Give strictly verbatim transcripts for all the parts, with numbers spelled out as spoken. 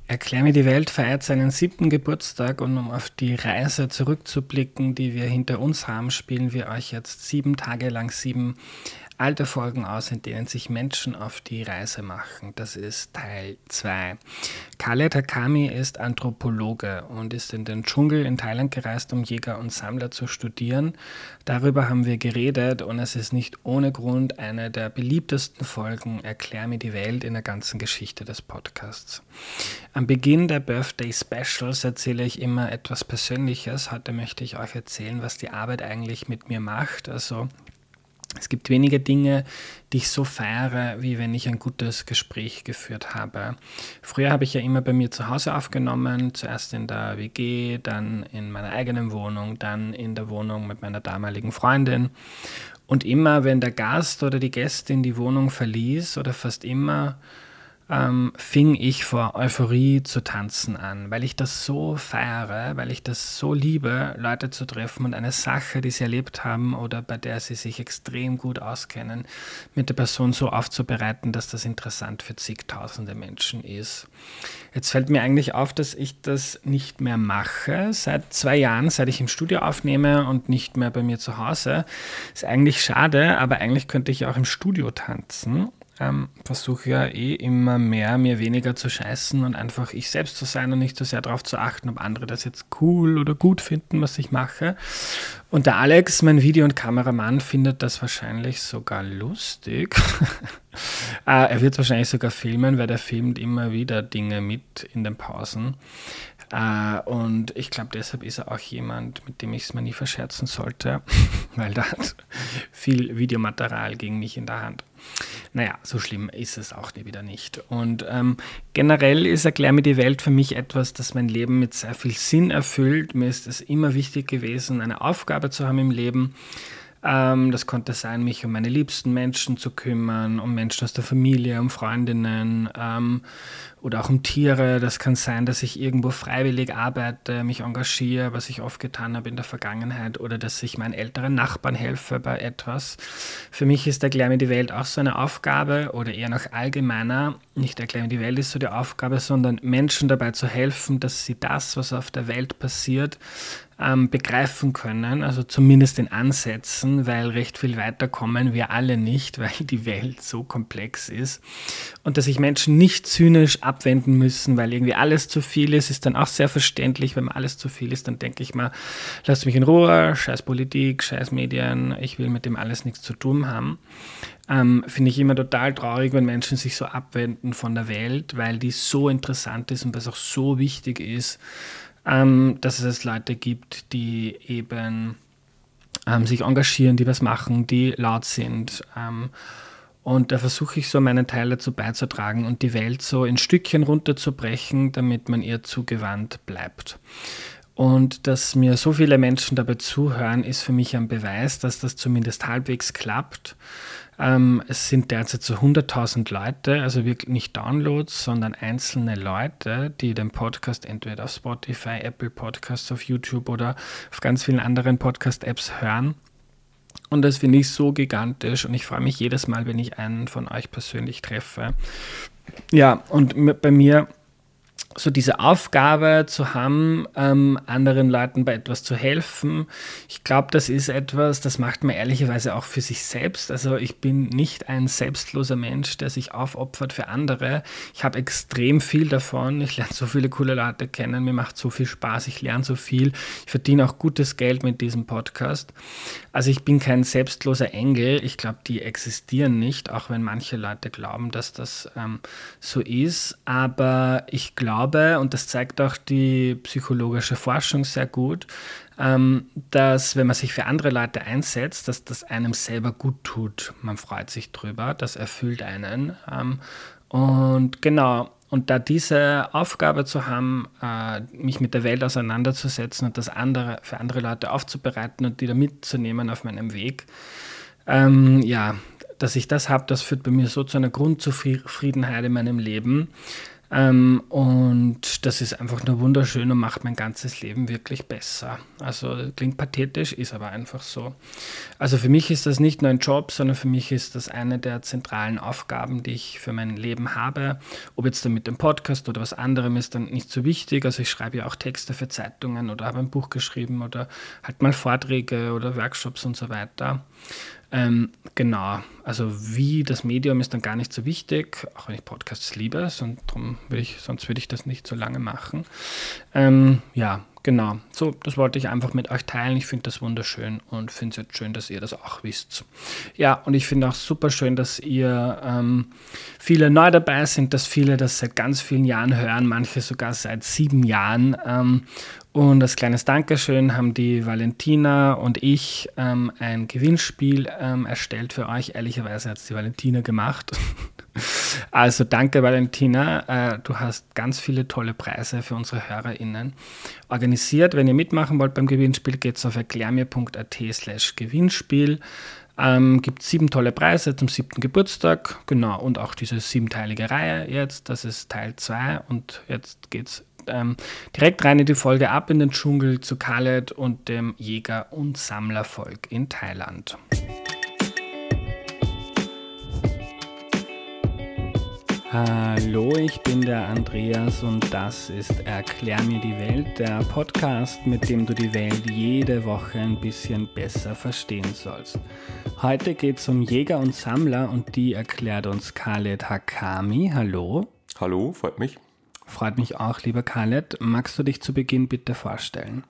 Erklär mir die Welt feiert seinen siebten Geburtstag und um auf die Reise zurückzublicken, die wir hinter uns haben, spielen wir euch jetzt sieben Tage lang sieben alte Folgen aus, in denen sich Menschen auf die Reise machen. Das ist Teil zwei. Khaled Hakami ist Anthropologe und ist in den Dschungel in Thailand gereist, um Jäger und Sammler zu studieren. Darüber haben wir geredet und es ist nicht ohne Grund eine der beliebtesten Folgen Erklär mir die Welt in der ganzen Geschichte des Podcasts. Am Beginn der Birthday Specials erzähle ich immer etwas Persönliches. Heute möchte ich euch erzählen, was die Arbeit eigentlich mit mir macht. Also es gibt wenige Dinge, die ich so feiere, wie wenn ich ein gutes Gespräch geführt habe. Früher habe ich ja immer bei mir zu Hause aufgenommen, zuerst in der W G, dann in meiner eigenen Wohnung, dann in der Wohnung mit meiner damaligen Freundin. Und immer, wenn der Gast oder die Gästin die Wohnung verließ, oder fast immer, Ähm, fing ich vor Euphorie zu tanzen an, weil ich das so feiere, weil ich das so liebe, Leute zu treffen und eine Sache, die sie erlebt haben oder bei der sie sich extrem gut auskennen, mit der Person so aufzubereiten, dass das interessant für zigtausende Menschen ist. Jetzt fällt mir eigentlich auf, dass ich das nicht mehr mache, seit zwei Jahren, seit ich im Studio aufnehme und nicht mehr bei mir zu Hause. Ist eigentlich schade, aber eigentlich könnte ich auch im Studio tanzen. Ähm, versuche ja eh immer mehr, mir weniger zu scheißen und einfach ich selbst zu sein und nicht so sehr darauf zu achten, ob andere das jetzt cool oder gut finden, was ich mache. Und der Alex, mein Video- und Kameramann, findet das wahrscheinlich sogar lustig. äh, er wird es wahrscheinlich sogar filmen, weil der filmt immer wieder Dinge mit in den Pausen. Uh, und ich glaube, deshalb ist er auch jemand, mit dem ich es mir nie verscherzen sollte, weil der hat viel Videomaterial gegen mich in der Hand. Naja, so schlimm ist es auch wieder nicht. Und ähm, generell ist Erklär mir die Welt für mich etwas, das mein Leben mit sehr viel Sinn erfüllt. Mir ist es immer wichtig gewesen, eine Aufgabe zu haben im Leben. Ähm, das konnte sein, mich um meine liebsten Menschen zu kümmern, um Menschen aus der Familie, um Freundinnen ähm, oder auch um Tiere. Das kann sein, dass ich irgendwo freiwillig arbeite, mich engagiere, was ich oft getan habe in der Vergangenheit, oder dass ich meinen älteren Nachbarn helfe bei etwas. Für mich ist Erklär mir die Welt auch so eine Aufgabe, oder eher noch allgemeiner. Nicht Erklär mir die Welt ist so die Aufgabe, sondern Menschen dabei zu helfen, dass sie das, was auf der Welt passiert, ähm, begreifen können, also zumindest in Ansätzen, weil recht viel weiter kommen wir alle nicht, weil die Welt so komplex ist. Und dass sich Menschen nicht zynisch abwenden müssen, weil irgendwie alles zu viel ist, ist dann auch sehr verständlich. Wenn alles zu viel ist, dann denke ich mal, lasst mich in Ruhe, scheiß Politik, scheiß Medien, ich will mit dem alles nichts zu tun haben. Ähm, finde ich immer total traurig, wenn Menschen sich so abwenden von der Welt, weil die so interessant ist und was auch so wichtig ist, ähm, dass es Leute gibt, die eben ähm, sich engagieren, die was machen, die laut sind. Ähm, und da versuche ich so meinen Teil dazu beizutragen und die Welt so in Stückchen runterzubrechen, damit man ihr zugewandt bleibt. Und dass mir so viele Menschen dabei zuhören, ist für mich ein Beweis, dass das zumindest halbwegs klappt. Ähm, es sind derzeit so hunderttausend Leute, also wirklich nicht Downloads, sondern einzelne Leute, die den Podcast entweder auf Spotify, Apple Podcasts, auf YouTube oder auf ganz vielen anderen Podcast-Apps hören. Und das finde ich so gigantisch und ich freue mich jedes Mal, wenn ich einen von euch persönlich treffe. Ja, und bei mir so diese Aufgabe zu haben, ähm, anderen Leuten bei etwas zu helfen, ich glaube, das ist etwas, das macht man ehrlicherweise auch für sich selbst. Also ich bin nicht ein selbstloser Mensch, der sich aufopfert für andere. Ich habe extrem viel davon. Ich lerne so viele coole Leute kennen. Mir macht so viel Spaß. Ich lerne so viel. Ich verdiene auch gutes Geld mit diesem Podcast. Also ich bin kein selbstloser Engel. Ich glaube, die existieren nicht, auch wenn manche Leute glauben, dass das ähm, so ist. Aber ich glaube, und das zeigt auch die psychologische Forschung sehr gut, ähm, dass wenn man sich für andere Leute einsetzt, dass das einem selber gut tut. Man freut sich drüber, das erfüllt einen. Ähm, und genau, und da diese Aufgabe zu haben, äh, mich mit der Welt auseinanderzusetzen und das andere für andere Leute aufzubereiten und die da mitzunehmen auf meinem Weg, ähm, ja, dass ich das habe, das führt bei mir so zu einer Grundzufriedenheit in meinem Leben. Ähm, und das ist einfach nur wunderschön und macht mein ganzes Leben wirklich besser. Also klingt pathetisch, ist aber einfach so. Also für mich ist das nicht nur ein Job, sondern für mich ist das eine der zentralen Aufgaben, die ich für mein Leben habe. Ob jetzt dann mit dem Podcast oder was anderem ist dann nicht so wichtig. Also ich schreibe ja auch Texte für Zeitungen oder habe ein Buch geschrieben oder halt mal Vorträge oder Workshops und so weiter. Ähm, genau, also wie das Medium ist dann gar nicht so wichtig, auch wenn ich Podcasts liebe, und drum würde ich, sonst würde ich das nicht so lange machen. Ähm, ja, genau, so, das wollte ich einfach mit euch teilen. Ich finde das wunderschön und finde es jetzt schön, dass ihr das auch wisst. Ja, und ich finde auch super schön, dass ihr ähm, viele neu dabei sind, dass viele das seit ganz vielen Jahren hören, manche sogar seit sieben Jahren. Ähm, Und als kleines Dankeschön haben die Valentina und ich ähm, ein Gewinnspiel ähm, erstellt für euch. Ehrlicherweise hat es die Valentina gemacht. Also danke Valentina, äh, du hast ganz viele tolle Preise für unsere HörerInnen organisiert. Wenn ihr mitmachen wollt beim Gewinnspiel, geht's auf erklärmir.at slash Gewinnspiel. Ähm, gibt sieben tolle Preise zum siebten Geburtstag, genau, und auch diese siebenteilige Reihe jetzt, das ist Teil zwei und jetzt geht's ähm, direkt rein in die Folge Ab in den Dschungel zu Khaled und dem Jäger- und Sammlervolk in Thailand. Hallo, ich bin der Andreas und das ist Erklär mir die Welt, der Podcast, mit dem du die Welt jede Woche ein bisschen besser verstehen sollst. Heute geht es um Jäger und Sammler und die erklärt uns Khaled Hakami. Hallo. Hallo, freut mich. Freut mich auch, lieber Khaled. Magst du dich zu Beginn bitte vorstellen?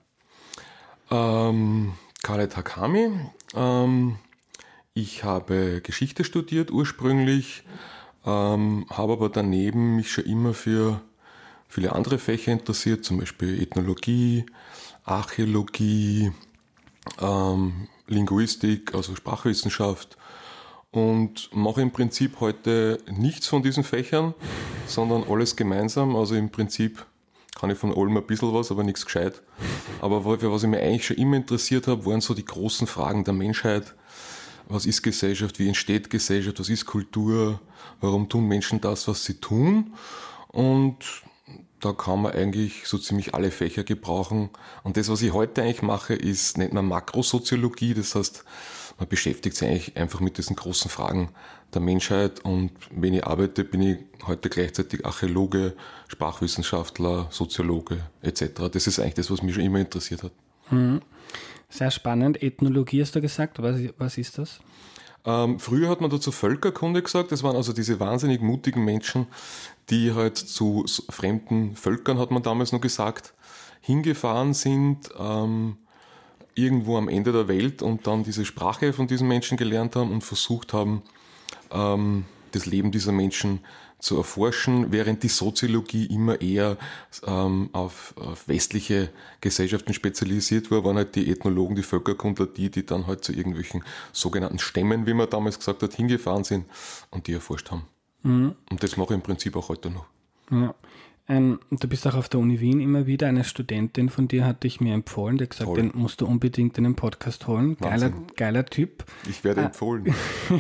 Ähm, Khaled Hakami. Ähm, ich habe Geschichte studiert ursprünglich, ähm, habe aber daneben mich schon immer für viele andere Fächer interessiert, zum Beispiel Ethnologie, Archäologie, ähm, Linguistik, also Sprachwissenschaft. Und mache im Prinzip heute nichts von diesen Fächern, sondern alles gemeinsam. Also im Prinzip kann ich von allem ein bisschen was, aber nichts gescheit. Aber für was ich mich eigentlich schon immer interessiert habe, waren so die großen Fragen der Menschheit. Was ist Gesellschaft? Wie entsteht Gesellschaft? Was ist Kultur? Warum tun Menschen das, was sie tun? Und da kann man eigentlich so ziemlich alle Fächer gebrauchen. Und das, was ich heute eigentlich mache, ist, nennt man Makrosoziologie. Das heißt, man beschäftigt sich eigentlich einfach mit diesen großen Fragen der Menschheit. Und wenn ich arbeite, bin ich heute gleichzeitig Archäologe, Sprachwissenschaftler, Soziologe et cetera. Das ist eigentlich das, was mich schon immer interessiert hat. Hm. Sehr spannend. Ethnologie hast du gesagt. Was, was ist das? Ähm, früher hat man dazu Völkerkunde gesagt. Das waren also diese wahnsinnig mutigen Menschen, die halt zu fremden Völkern, hat man damals noch gesagt, hingefahren sind, ähm, irgendwo am Ende der Welt und dann diese Sprache von diesen Menschen gelernt haben und versucht haben, ähm, das Leben dieser Menschen zu erforschen, während die Soziologie immer eher ähm, auf, auf westliche Gesellschaften spezialisiert war, waren halt die Ethnologen, die Völkerkundler, die, die dann halt zu irgendwelchen sogenannten Stämmen, wie man damals gesagt hat, hingefahren sind und die erforscht haben. Mhm. Und das mache ich im Prinzip auch heute noch. Ja. Ähm, du bist auch auf der Uni Wien immer wieder. Eine Studentin von dir hatte ich mir empfohlen, die hat gesagt, Toll. Den musst du unbedingt in den Podcast holen. Geiler, geiler Typ. Ich werde äh, empfohlen.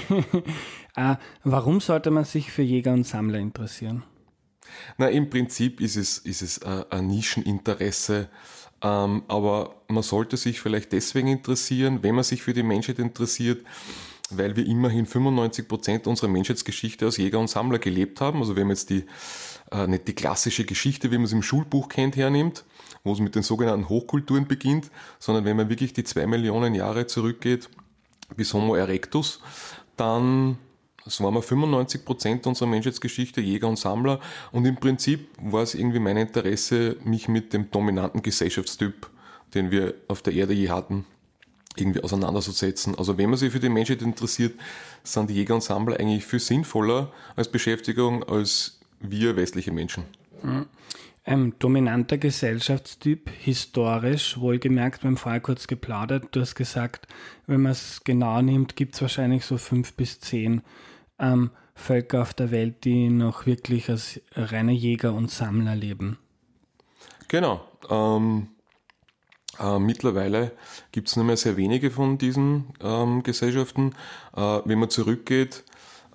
äh, warum sollte man sich für Jäger und Sammler interessieren? Na, im Prinzip ist es, ist es äh, ein Nischeninteresse, ähm, aber man sollte sich vielleicht deswegen interessieren, wenn man sich für die Menschheit interessiert, weil wir immerhin fünfundneunzig Prozent unserer Menschheitsgeschichte als Jäger und Sammler gelebt haben. Also wenn man jetzt die, äh, nicht die klassische Geschichte, wie man es im Schulbuch kennt, hernimmt, wo es mit den sogenannten Hochkulturen beginnt, sondern wenn man wirklich die zwei Millionen Jahre zurückgeht bis Homo erectus, dann das waren wir fünfundneunzig Prozent unserer Menschheitsgeschichte, Jäger und Sammler. Und im Prinzip war es irgendwie mein Interesse, mich mit dem dominanten Gesellschaftstyp, den wir auf der Erde je hatten, irgendwie auseinanderzusetzen. Also wenn man sich für die Menschheit interessiert, sind die Jäger und Sammler eigentlich viel sinnvoller als Beschäftigung als wir westliche Menschen. Mhm. Ähm, dominanter Gesellschaftstyp, historisch, wohlgemerkt, wir haben vorher kurz geplaudert, du hast gesagt, wenn man es genau nimmt, gibt es wahrscheinlich so fünf bis zehn ähm, Völker auf der Welt, die noch wirklich als reine Jäger und Sammler leben. Genau. Ähm, äh, mittlerweile gibt es nur mehr sehr wenige von diesen ähm, Gesellschaften. Äh, wenn man zurückgeht,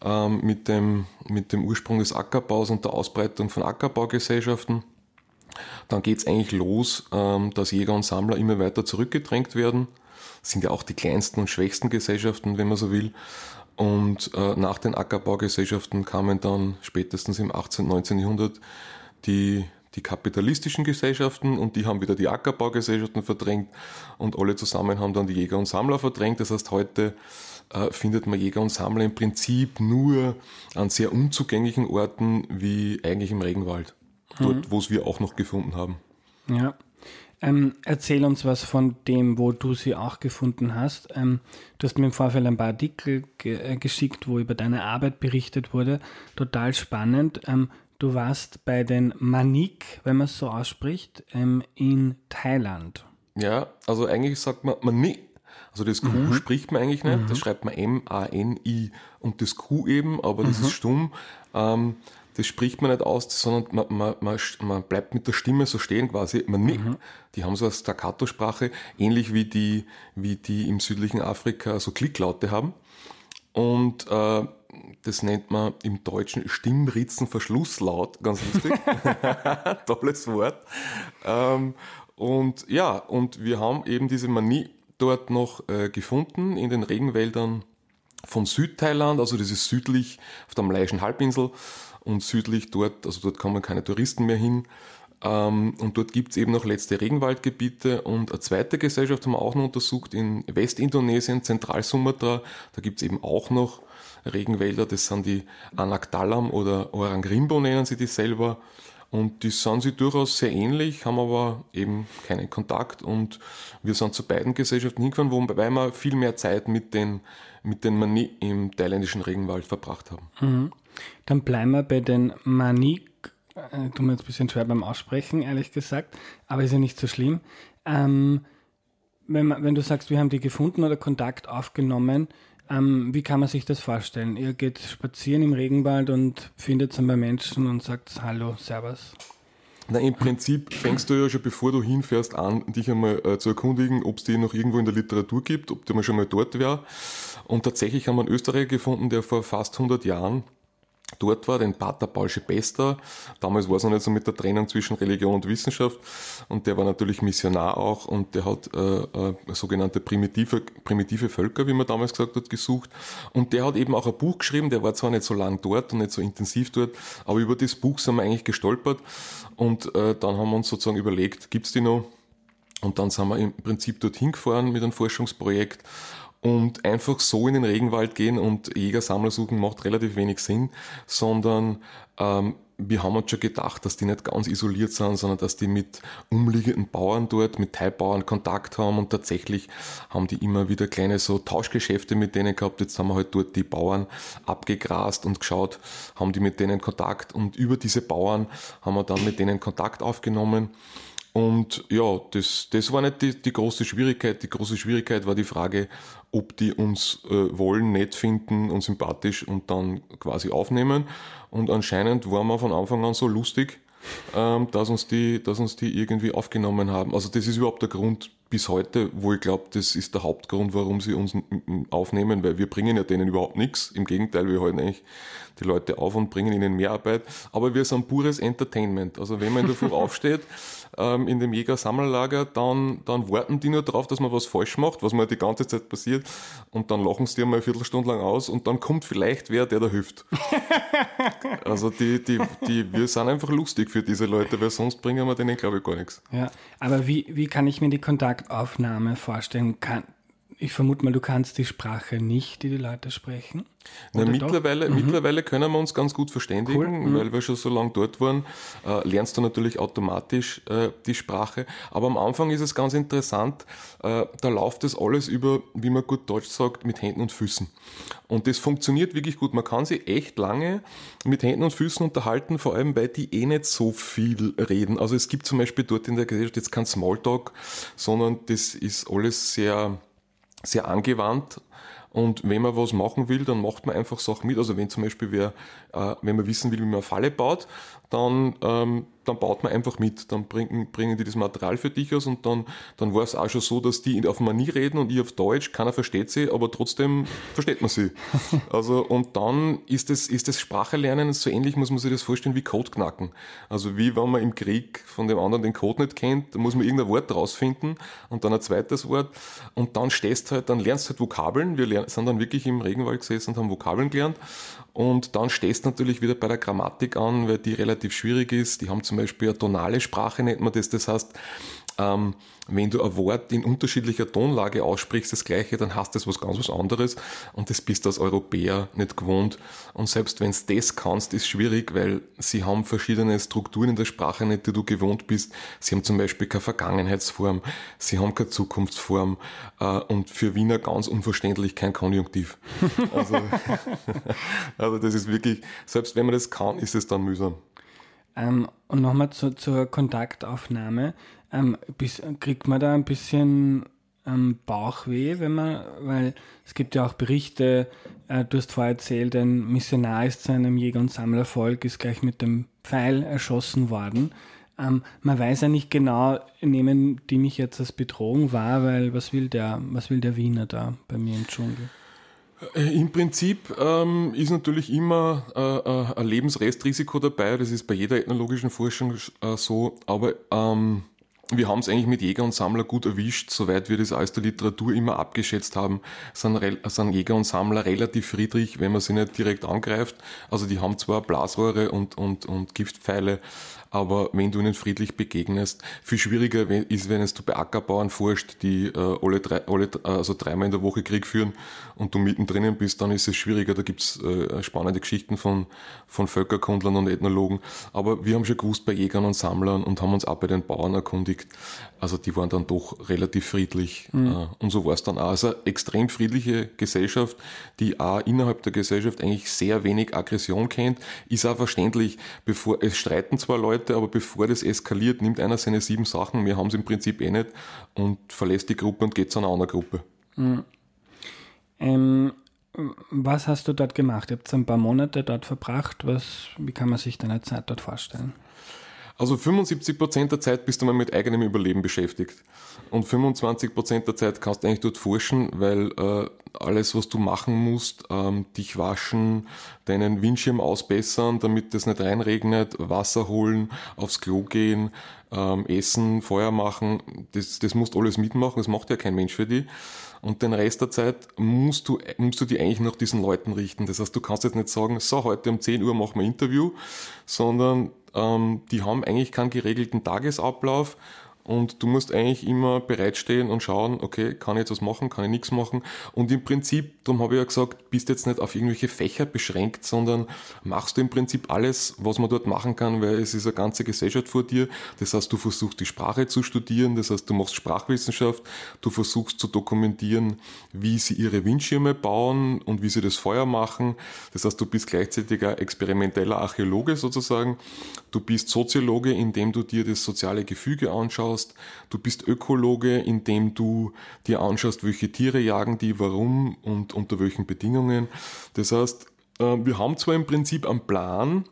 ähm, mit dem, mit dem Ursprung des Ackerbaus und der Ausbreitung von Ackerbaugesellschaften. Dann geht's eigentlich los, ähm, dass Jäger und Sammler immer weiter zurückgedrängt werden. Das sind ja auch die kleinsten und schwächsten Gesellschaften, wenn man so will. Und äh, nach den Ackerbaugesellschaften kamen dann spätestens im achtzehnten, neunzehnten Jahrhundert die, die kapitalistischen Gesellschaften und die haben wieder die Ackerbaugesellschaften verdrängt und alle zusammen haben dann die Jäger und Sammler verdrängt. Das heißt, heute äh, findet man Jäger und Sammler im Prinzip nur an sehr unzugänglichen Orten wie eigentlich im Regenwald. Dort, mhm. wo es wir auch noch gefunden haben. Ja. Ähm, erzähl uns was von dem, wo du sie auch gefunden hast. Ähm, du hast mir im Vorfeld ein paar Artikel ge- äh, geschickt, wo über deine Arbeit berichtet wurde. Total spannend. Ähm, du warst bei den Manik, wenn man es so ausspricht, ähm, in Thailand. Ja, also eigentlich sagt man Mani. Also das Q mhm. spricht man eigentlich nicht. Mhm. Das schreibt man M A N I und das Q eben, aber das mhm. ist stumm. Ähm, Das spricht man nicht aus, sondern man, man, man, man bleibt mit der Stimme so stehen quasi. Man nickt. Mhm. Die haben so eine Staccato-Sprache, ähnlich wie die, wie die im südlichen Afrika so Klicklaute haben. Und äh, das nennt man im Deutschen Stimmritzenverschlusslaut, ganz lustig. Tolles Wort. Ähm, und ja, und wir haben eben diese Mani dort noch äh, gefunden in den Regenwäldern von Südthailand, also das ist südlich auf der Malayischen Halbinsel. Und südlich dort, also dort kommen keine Touristen mehr hin. Ähm, und dort gibt's eben noch letzte Regenwaldgebiete. Und eine zweite Gesellschaft haben wir auch noch untersucht in Westindonesien, Zentralsumatra. Da gibt's eben auch noch Regenwälder. Das sind die Anak Dalam oder Orang Rimbo nennen sie die selber. Und die sind sie durchaus sehr ähnlich, haben aber eben keinen Kontakt. Und wir sind zu beiden Gesellschaften hingefahren, wobei wir viel mehr Zeit mit den, mit den Mani im thailändischen Regenwald verbracht haben. Mhm. Dann bleiben wir bei den Manik. Äh, tut mir jetzt ein bisschen schwer beim Aussprechen, ehrlich gesagt, aber ist ja nicht so schlimm. Ähm, wenn, man, wenn du sagst, wir haben die gefunden oder Kontakt aufgenommen, ähm, wie kann man sich das vorstellen? Ihr geht spazieren im Regenwald und findet dann bei Menschen und sagt Hallo, Servus. Na, im Prinzip fängst du ja schon, bevor du hinfährst, an, dich einmal äh, zu erkundigen, ob es die noch irgendwo in der Literatur gibt, ob der mal schon mal dort wäre. Und tatsächlich haben wir einen Österreicher gefunden, der vor fast hundert Jahren dort war, den Pater Paul Schepester. Damals war es noch nicht so mit der Trennung zwischen Religion und Wissenschaft. Und der war natürlich Missionar auch und der hat äh, äh, sogenannte primitive, primitive Völker, wie man damals gesagt hat, gesucht. Und der hat eben auch ein Buch geschrieben, der war zwar nicht so lang dort und nicht so intensiv dort, aber über das Buch sind wir eigentlich gestolpert. Und äh, dann haben wir uns sozusagen überlegt, gibt's die noch? Und dann sind wir im Prinzip dorthin gefahren mit einem Forschungsprojekt. Und einfach so in den Regenwald gehen und Jäger-Sammler suchen macht relativ wenig Sinn, sondern ähm, wir haben uns schon gedacht, dass die nicht ganz isoliert sind, sondern dass die mit umliegenden Bauern dort, mit Thai-Bauern Kontakt haben und tatsächlich haben die immer wieder kleine so Tauschgeschäfte mit denen gehabt. Jetzt haben wir halt dort die Bauern abgegrast und geschaut, haben die mit denen Kontakt und über diese Bauern haben wir dann mit denen Kontakt aufgenommen. Und ja, das, das war nicht die, die große Schwierigkeit. Die große Schwierigkeit war die Frage, ob die uns äh, wollen, nett finden und sympathisch und dann quasi aufnehmen. Und anscheinend waren wir von Anfang an so lustig, ähm, dass uns die, dass uns die irgendwie aufgenommen haben. Also das ist überhaupt der Grund bis heute, wo ich glaube, das ist der Hauptgrund, warum sie uns aufnehmen, weil wir bringen ja denen überhaupt nichts. Im Gegenteil, wir halten eigentlich die Leute auf und bringen ihnen mehr Arbeit. Aber wir sind pures Entertainment. Also wenn man in der Früh aufsteht, ähm, in dem Jäger-Sammlerlager, dann, dann warten die nur drauf, dass man was falsch macht, was mir die ganze Zeit passiert. Und dann lachen sie dir mal eine Viertelstunde lang aus und dann kommt vielleicht wer, der da hilft. Also die, die, die, wir sind einfach lustig für diese Leute, weil sonst bringen wir denen, glaube ich, gar nichts. Ja, aber wie, wie kann ich mir die Kontaktaufnahme vorstellen? Kann, ich vermute mal, du kannst die Sprache nicht, die die Leute sprechen. Na, mittlerweile, mhm. mittlerweile können wir uns ganz gut verständigen, cool. mhm. weil wir schon so lange dort waren. Äh, lernst du natürlich automatisch äh, die Sprache. Aber am Anfang ist es ganz interessant, äh, da läuft das alles über, wie man gut Deutsch sagt, mit Händen und Füßen. Und das funktioniert wirklich gut. Man kann sich echt lange mit Händen und Füßen unterhalten, vor allem, weil die eh nicht so viel reden. Also es gibt zum Beispiel dort in der Gesellschaft jetzt kein Smalltalk, sondern das ist alles sehr, sehr angewandt. Und wenn man was machen will, dann macht man einfach Sachen mit. Also wenn zum Beispiel wer, äh, wenn man wissen will, wie man eine Falle baut, dann ähm, dann baut man einfach mit. Dann bringen, bringen die das Material für dich aus und dann, dann war es auch schon so, dass die auf Mani reden und ich auf Deutsch, keiner versteht sie, aber trotzdem versteht man sie. Also, und dann ist das, ist das Sprache lernen so ähnlich, muss man sich das vorstellen, wie Code knacken. Also, wie wenn man im Krieg von dem anderen den Code nicht kennt, da muss man irgendein Wort rausfinden und dann ein zweites Wort und dann stehst halt, dann lernst halt Vokabeln. Wir lernen, sind dann wirklich im Regenwald gesessen und haben Vokabeln gelernt und dann stehst du natürlich wieder bei der Grammatik an, weil die relativ schwierig ist. Die haben zum Beispiel eine tonale Sprache, nennt man das. Das heißt, ähm, wenn du ein Wort in unterschiedlicher Tonlage aussprichst, das Gleiche, dann hast das was ganz was anderes und das bist du als Europäer nicht gewohnt. Und selbst wenn du das kannst, ist schwierig, weil sie haben verschiedene Strukturen in der Sprache nicht, die du gewohnt bist. Sie haben zum Beispiel keine Vergangenheitsform, sie haben keine Zukunftsform äh, und für Wiener ganz unverständlich kein Konjunktiv. Also, also das ist wirklich, selbst wenn man das kann, ist es dann mühsam. Ähm, und nochmal zu, zur Kontaktaufnahme. Ähm, bis, kriegt man da ein bisschen ähm, Bauchweh, wenn man, weil es gibt ja auch Berichte, äh, du hast vorher erzählt, ein Missionar ist zu einem Jäger- und Sammlervolk, ist gleich mit dem Pfeil erschossen worden. Ähm, man weiß ja nicht genau, nehmen die mich jetzt als Bedrohung wahr, weil was will der, was will der Wiener da bei mir im Dschungel? Im Prinzip ähm, ist natürlich immer äh, ein Lebensrestrisiko dabei, das ist bei jeder ethnologischen Forschung äh, so, aber ähm, wir haben es eigentlich mit Jäger und Sammler gut erwischt, soweit wir das aus der Literatur immer abgeschätzt haben, sind, sind Jäger und Sammler relativ friedlich, wenn man sie nicht direkt angreift. Also die haben zwar Blasrohre und, und, und Giftpfeile, aber wenn du ihnen friedlich begegnest, viel schwieriger ist, wenn es du bei Ackerbauern forscht, die äh, alle drei, alle, also dreimal in der Woche Krieg führen und du mittendrin bist, dann ist es schwieriger. Da gibt's äh, spannende Geschichten von, von Völkerkundlern und Ethnologen. Aber wir haben schon gewusst bei Jägern und Sammlern und haben uns auch bei den Bauern erkundigt. Also die waren dann doch relativ friedlich. Mhm. Äh, und so war es dann auch. Also eine extrem friedliche Gesellschaft, die auch innerhalb der Gesellschaft eigentlich sehr wenig Aggression kennt, ist auch verständlich. Bevor es streiten zwar Leute, aber bevor das eskaliert, nimmt einer seine sieben Sachen, wir haben es im Prinzip eh nicht, und verlässt die Gruppe und geht zu einer anderen Gruppe. Mhm. Ähm, was hast du dort gemacht? Ihr habt ein paar Monate dort verbracht. Was, wie kann man sich deine Zeit dort vorstellen? Also fünfundsiebzig Prozent der Zeit bist du mal mit eigenem Überleben beschäftigt. Und fünfundzwanzig Prozent der Zeit kannst du eigentlich dort forschen, weil äh, alles, was du machen musst, ähm, dich waschen, deinen Windschirm ausbessern, damit das nicht reinregnet, Wasser holen, aufs Klo gehen, ähm, essen, Feuer machen, das, das musst du alles mitmachen, das macht ja kein Mensch für dich. Und den Rest der Zeit musst du, musst du dich eigentlich nach diesen Leuten richten. Das heißt, du kannst jetzt nicht sagen, so, heute um zehn Uhr machen wir ein Interview, sondern ähm, die haben eigentlich keinen geregelten Tagesablauf. Und du musst eigentlich immer bereitstehen und schauen, okay, kann ich jetzt was machen, kann ich nichts machen. Und im Prinzip, darum habe ich ja gesagt, bist jetzt nicht auf irgendwelche Fächer beschränkt, sondern machst du im Prinzip alles, was man dort machen kann, weil es ist eine ganze Gesellschaft vor dir. Das heißt, du versuchst die Sprache zu studieren, das heißt, du machst Sprachwissenschaft, du versuchst zu dokumentieren, wie sie ihre Windschirme bauen und wie sie das Feuer machen. Das heißt, du bist gleichzeitig ein experimenteller Archäologe sozusagen. Du bist Soziologe, indem du dir das soziale Gefüge anschaust. Du bist Ökologe, indem du dir anschaust, welche Tiere jagen die, warum und unter welchen Bedingungen. Das heißt, wir haben zwar im Prinzip einen Plan,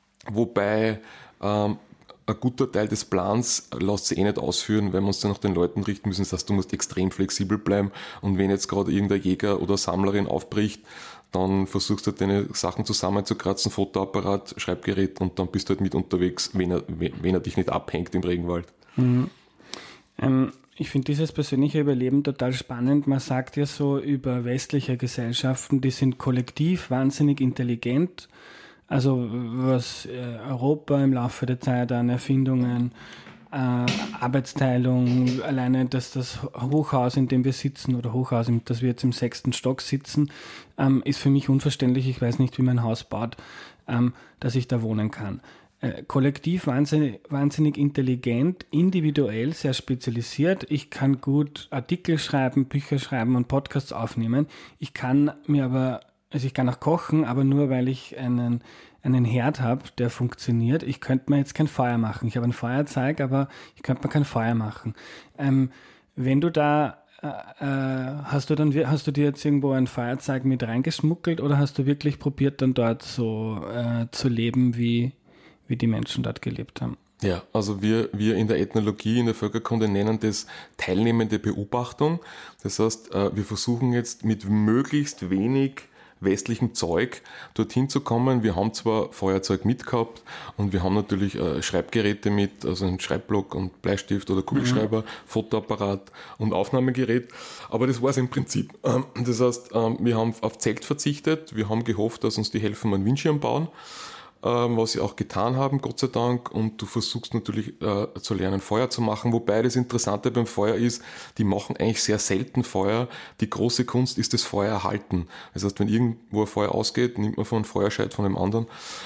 wobei ein guter Teil des Plans lässt sich eh nicht ausführen, weil wir uns dann nach den Leuten richten müssen. Das heißt, du musst extrem flexibel bleiben und wenn jetzt gerade irgendein Jäger oder Sammlerin aufbricht, dann versuchst du deine Sachen zusammenzukratzen, Fotoapparat, Schreibgerät und dann bist du halt mit unterwegs, wenn er, wenn er dich nicht abhängt im Regenwald. Mhm. Ähm, ich finde dieses persönliche Überleben total spannend. Man sagt ja so über westliche Gesellschaften, die sind kollektiv wahnsinnig intelligent. Also was äh, Europa im Laufe der Zeit an Erfindungen, äh, Arbeitsteilung, alleine dass das Hochhaus, in dem wir sitzen, oder Hochhaus, in das wir jetzt im sechsten Stock sitzen, ähm, ist für mich unverständlich. Ich weiß nicht, wie man ein Haus baut, ähm, dass ich da wohnen kann. Äh, kollektiv wahnsinnig, wahnsinnig intelligent, individuell, sehr spezialisiert. Ich kann gut Artikel schreiben, Bücher schreiben und Podcasts aufnehmen. Ich kann mir aber, also ich kann auch kochen, aber nur weil ich einen, einen Herd habe, der funktioniert. Ich könnte mir jetzt kein Feuer machen. Ich habe ein Feuerzeug, aber ich könnte mir kein Feuer machen. Ähm, wenn du da Äh, hast du dann, hast du dir jetzt irgendwo ein Feuerzeug mit reingeschmuggelt oder hast du wirklich probiert, dann dort so äh, zu leben, wie, wie die Menschen dort gelebt haben? Ja, also wir, wir in der Ethnologie, in der Völkerkunde nennen das teilnehmende Beobachtung. Das heißt, wir versuchen jetzt mit möglichst wenig westlichem Zeug dorthin zu kommen. Wir haben zwar Feuerzeug mitgehabt und wir haben natürlich äh, Schreibgeräte mit, also einen Schreibblock und Bleistift oder Kugelschreiber, mhm. Fotoapparat und Aufnahmegerät, aber das war es im Prinzip. Ähm, das heißt, ähm, wir haben auf Zelt verzichtet, wir haben gehofft, dass uns die helfen, einen Windschirm bauen, ähm, was sie auch getan haben, Gott sei Dank, und du versuchst natürlich äh, zu lernen, Feuer zu machen, wobei das Interessante beim Feuer ist, die machen eigentlich sehr selten Feuer. Die große Kunst ist das Feuer erhalten. Das heißt, wenn irgendwo ein Feuer ausgeht, nimmt man von einem Feuerscheit von dem anderen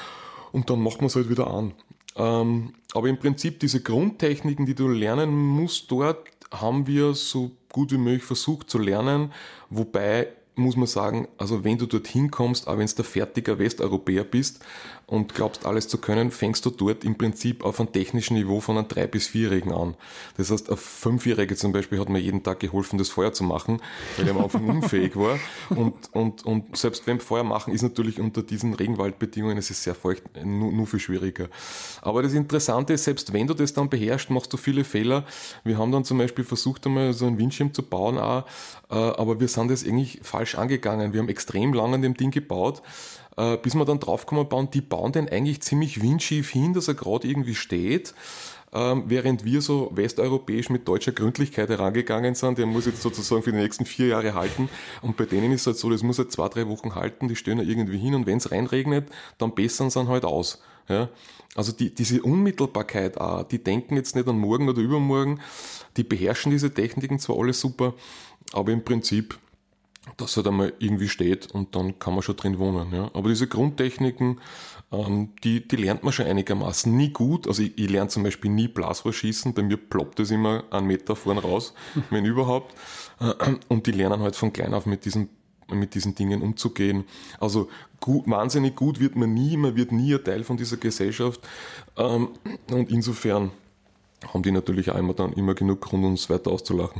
und dann macht man es halt wieder an. Ähm, aber im Prinzip diese Grundtechniken, die du lernen musst dort, haben wir so gut wie möglich versucht zu lernen, wobei muss man sagen, also wenn du dorthin kommst, auch wenn du der fertiger Westeuropäer bist und glaubst, alles zu können, fängst du dort im Prinzip auf einem technischen Niveau von einem drei- bis vierjährigen an. Das heißt, ein Fünfjähriger zum Beispiel hat mir jeden Tag geholfen, das Feuer zu machen, weil er am Anfang unfähig war. Und, und, und selbst wenn Feuer machen, ist natürlich unter diesen Regenwaldbedingungen, es ist sehr feucht, nur, nur viel schwieriger. Aber das Interessante ist, selbst wenn du das dann beherrschst, machst du viele Fehler. Wir haben dann zum Beispiel versucht, einmal so einen Windschirm zu bauen auch, aber wir sind das eigentlich falsch angegangen. Wir haben extrem lange an dem Ding gebaut, äh, bis wir dann draufgekommen bauen, die bauen den eigentlich ziemlich windschief hin, dass er gerade irgendwie steht, ähm, während wir so westeuropäisch mit deutscher Gründlichkeit herangegangen sind. Der muss jetzt sozusagen für die nächsten vier Jahre halten und bei denen ist es halt so, das muss halt zwei, drei Wochen halten, die stehen ja irgendwie hin und wenn es reinregnet, dann bessern sie ihn halt aus. Ja? Also die, diese Unmittelbarkeit auch, die denken jetzt nicht an morgen oder übermorgen, die beherrschen diese Techniken zwar alles super, aber im Prinzip, dass er da mal irgendwie steht und dann kann man schon drin wohnen. Ja. Aber diese Grundtechniken, ähm, die, die lernt man schon einigermaßen. Nie gut, also ich, ich lerne zum Beispiel nie Blasrohr schießen, bei mir ploppt es immer einen Meter vorn raus, wenn überhaupt. Und die lernen halt von klein auf mit diesen, mit diesen Dingen umzugehen. Also gut, wahnsinnig gut wird man nie, man wird nie ein Teil von dieser Gesellschaft. Ähm, und insofern haben die natürlich auch immer dann immer genug Grund, uns weiter auszulachen.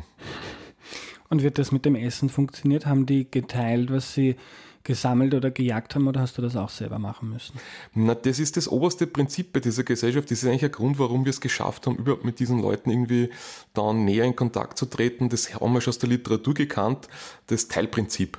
Und wird das mit dem Essen funktioniert? Haben die geteilt, was sie gesammelt oder gejagt haben, oder hast du das auch selber machen müssen? Na, das ist das oberste Prinzip bei dieser Gesellschaft. Das ist eigentlich ein Grund, warum wir es geschafft haben, überhaupt mit diesen Leuten irgendwie dann näher in Kontakt zu treten. Das haben wir schon aus der Literatur gekannt. Das Teilprinzip